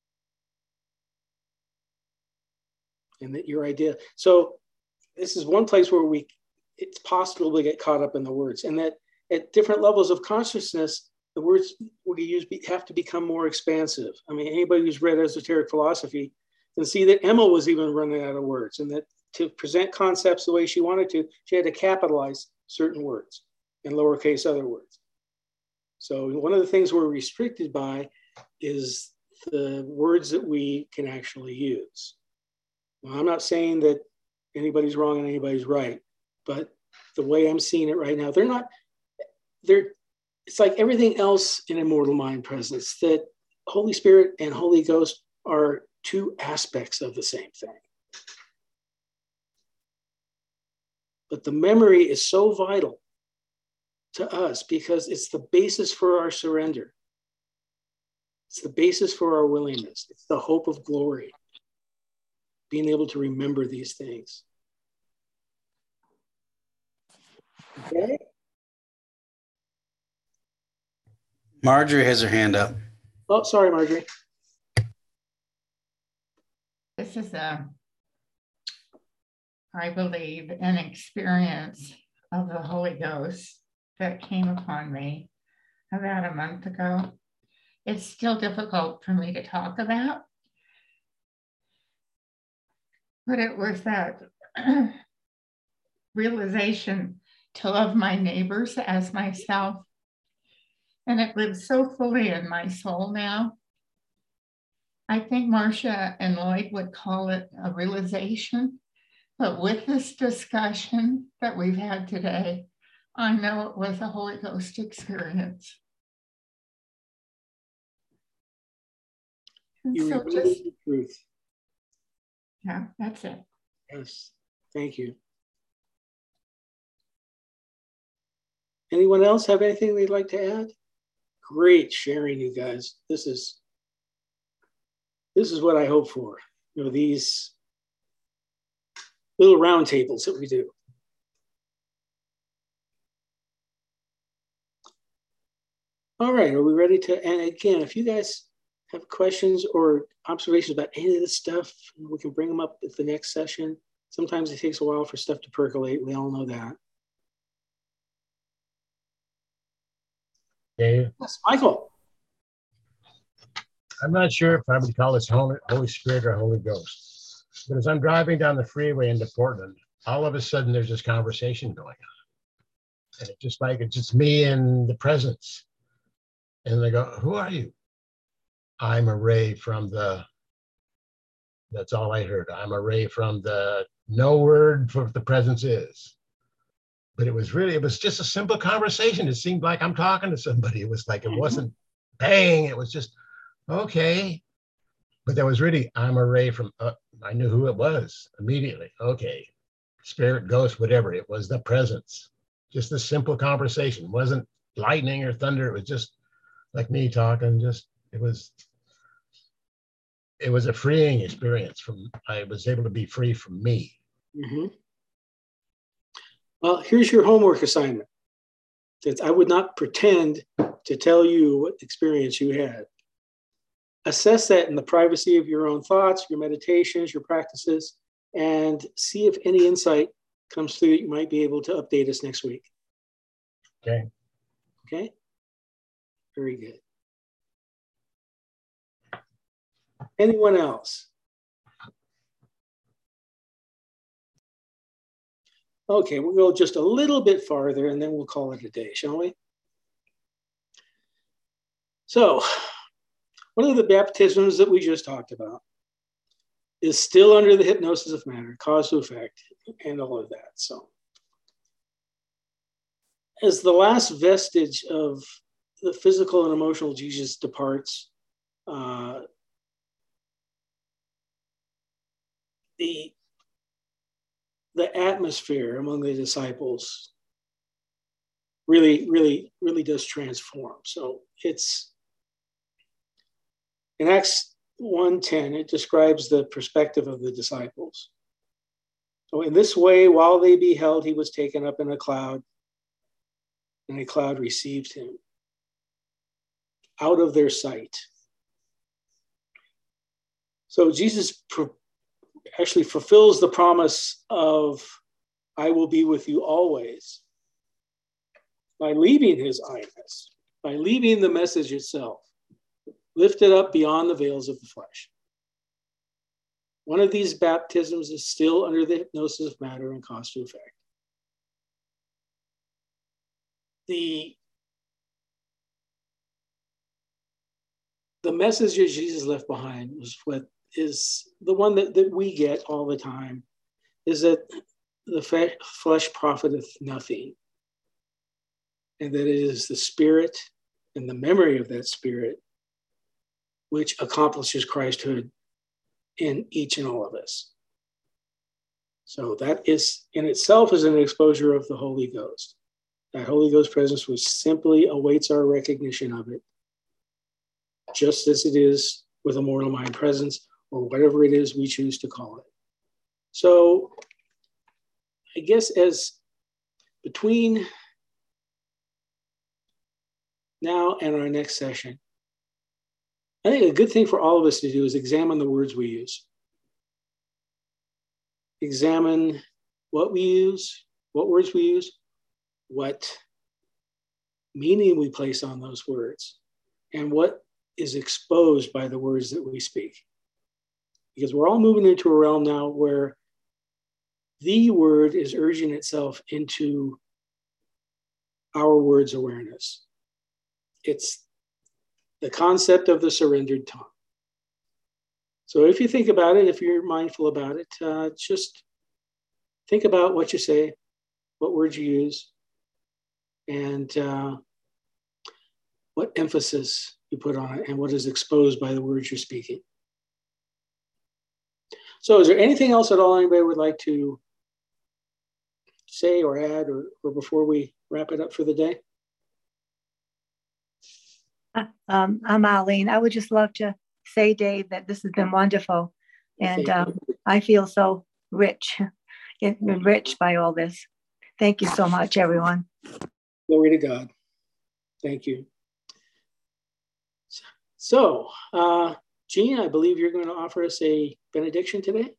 And that your idea, so this is one place where we, it's possible to get caught up in the words, and that at different levels of consciousness, the words we use have to become more expansive. I mean, anybody who's read esoteric philosophy can see that Emma was even running out of words, and that to present concepts the way she wanted to, she had to capitalize certain words and lowercase other words. So one of the things we're restricted by is the words that we can actually use. Now, I'm not saying that anybody's wrong and anybody's right, but the way I'm seeing it right now, they're not, they're, it's like everything else in Immortal Mind Presence, that Holy Spirit and Holy Ghost are two aspects of the same thing. But the memory is so vital to us because it's the basis for our surrender. It's the basis for our willingness. It's the hope of glory, being able to remember these things. Okay? Marjorie has her hand up. Oh, sorry, Marjorie. This is a, I believe, an experience of the Holy Ghost that came upon me about a month ago. It's still difficult for me to talk about, but it was that realization to love my neighbors as myself. And it lives so fully in my soul now. I think Marcia and Lloyd would call it a realization, but with this discussion that we've had today, I know it was a Holy Ghost experience. And You so remember just, the truth. Yeah, that's it. Yes, thank you. Anyone else have anything they'd like to add? Great sharing, you guys. This is this is what I hope for. You know, these little round tables that we do. All right, are we ready to? And again, if you guys have questions or observations about any of this stuff, we can bring them up at the next session. Sometimes it takes a while for stuff to percolate. We all know that. Dave? Yes, Michael. I'm not sure if I would call this Holy, Holy Spirit or Holy Ghost, but as I'm driving down the freeway into Portland, all of a sudden there's this conversation going on. And it's just like, it's just me and the presence. And they go, who are you? I'm a ray from the, that's all I heard. I'm a ray from the, no word for what the presence is. But it was really, it was just a simple conversation. It seemed like I'm talking to somebody. It was like, it wasn't bang. It was just, okay. But there was really, I'm a ray from, uh, I knew who it was immediately. Okay. Spirit, ghost, whatever. It was the presence. Just a simple conversation. It wasn't lightning or thunder. It was just like me talking. Just, it was, it was a freeing experience. From I was able to be free from me. Mm-hmm. Well, here's your homework assignment. That I would not pretend to tell you what experience you had. Assess that in the privacy of your own thoughts, your meditations, your practices, and see if any insight comes through that you might be able to update us next week. Okay. Okay? Very good. Anyone else? Okay, we'll go just a little bit farther and then we'll call it a day, shall we? So, one of the baptisms that we just talked about is still under the hypnosis of matter, cause to effect, and all of that. So, as the last vestige of the physical and emotional Jesus departs, uh, the, the atmosphere among the disciples really, really, really does transform. So it's, in Acts one ten, it describes the perspective of the disciples. So in this way, while they beheld, he was taken up in a cloud, and a cloud received him out of their sight. So Jesus pro- actually fulfills the promise of, I will be with you always, by leaving his I-ness, by leaving the message itself, lifted up beyond the veils of the flesh. One of these baptisms is still under the hypnosis of matter and cause to effect. The, the message that Jesus left behind was what is the one that, that we get all the time, is that the flesh profiteth nothing, and that it is the Spirit and the memory of that Spirit which accomplishes Christhood in each and all of us. So that is in itself is an exposure of the Holy Ghost. That Holy Ghost presence which simply awaits our recognition of it, just as it is with a mortal mind presence, or whatever it is we choose to call it. So I guess as between now and our next session, I think a good thing for all of us to do is examine the words we use. Examine what we use, what words we use, what meaning we place on those words, and what is exposed by the words that we speak. Because we're all moving into a realm now where the word is urging itself into our words awareness. It's the concept of the surrendered tongue. So if you think about it, if you're mindful about it, uh, just think about what you say, what words you use, and uh, what emphasis you put on it, and what is exposed by the words you're speaking. So is there anything else at all anybody would like to say or add, or, or before we wrap it up for the day? Um, I'm Eileen. I would just love to say, Dave, that this has been wonderful. And um, I feel so rich, enriched by all this. Thank you so much, everyone. Glory to God. Thank you. So, uh, Jean, I believe you're going to offer us a benediction today. I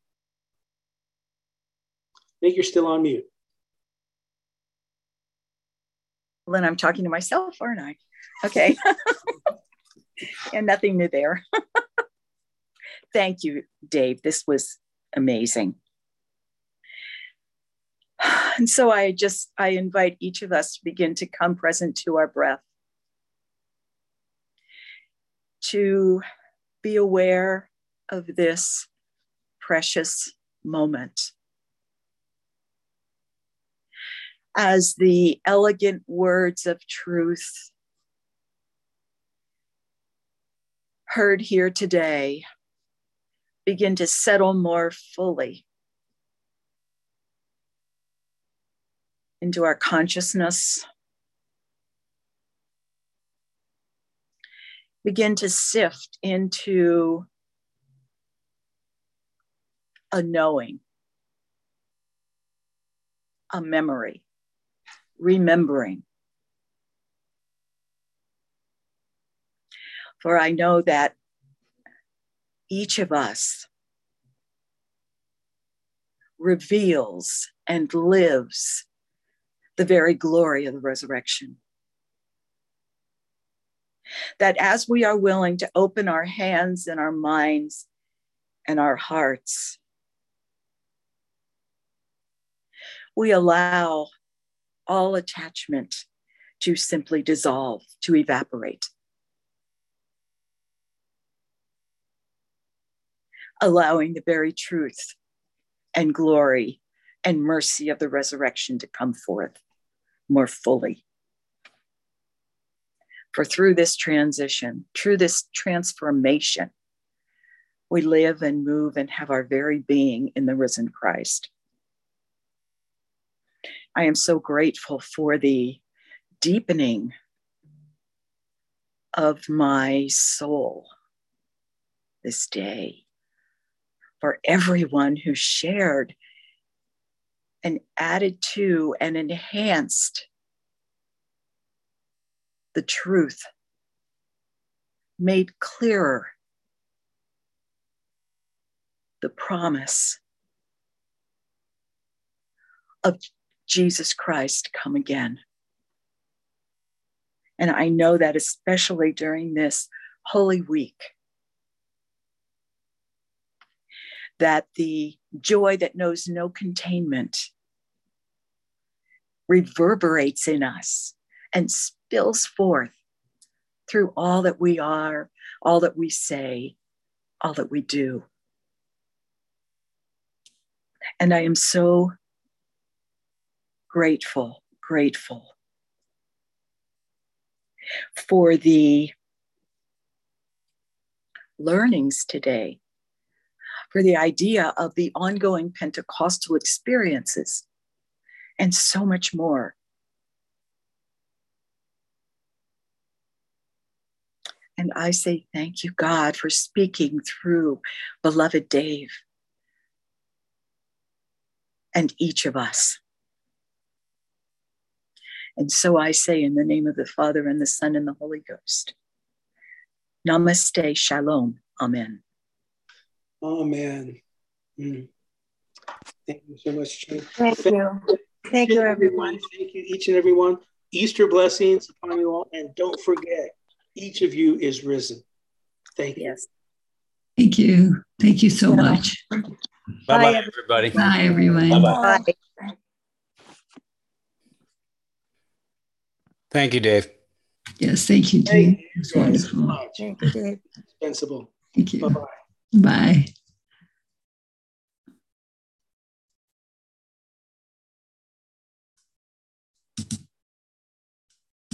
think you're still on mute. Well, then I'm talking to myself, aren't I? Okay. And nothing new there. Thank you, Dave. This was amazing. And so I just, I invite each of us to begin to come present to our breath, to be aware of this precious moment. As the elegant words of truth heard here today begin to settle more fully into our consciousness, begin to sift into a knowing, a memory, remembering. For I know that each of us reveals and lives the very glory of the resurrection. That as we are willing to open our hands and our minds and our hearts, we allow all attachment to simply dissolve, to evaporate. allowing the very truth and glory and mercy of the resurrection to come forth more fully. For through this transition, through this transformation, we live and move and have our very being in the risen Christ. I am so grateful for the deepening of my soul this day, for everyone who shared and added to and enhanced the truth, made clearer the promise of Jesus Christ come again. And I know that especially during this Holy Week, that the joy that knows no containment reverberates in us and spills forth through all that we are, all that we say, all that we do. And I am so grateful, grateful for the learnings today, for the idea of the ongoing Pentecostal experiences, and so much more. And I say thank you, God, for speaking through beloved Dave and each of us. And so I say, in the name of the Father, and the Son, and the Holy Ghost, Namaste, Shalom, Amen. Amen. Mm. Thank you so much, Jane. Thank you. Thank you, everyone. Thank you, each and every one. Easter blessings upon you all. And don't forget, each of you is risen. Thank you. Yes. Thank you. Thank you so much. Bye-bye, everybody. Bye, everyone. Bye-bye. Bye. Thank you, Dave. Yes, thank you, Thank Dave. you It's guys so wonderful. much. Thank you, Dave. Indispensable. Thank you. Bye-bye. Bye.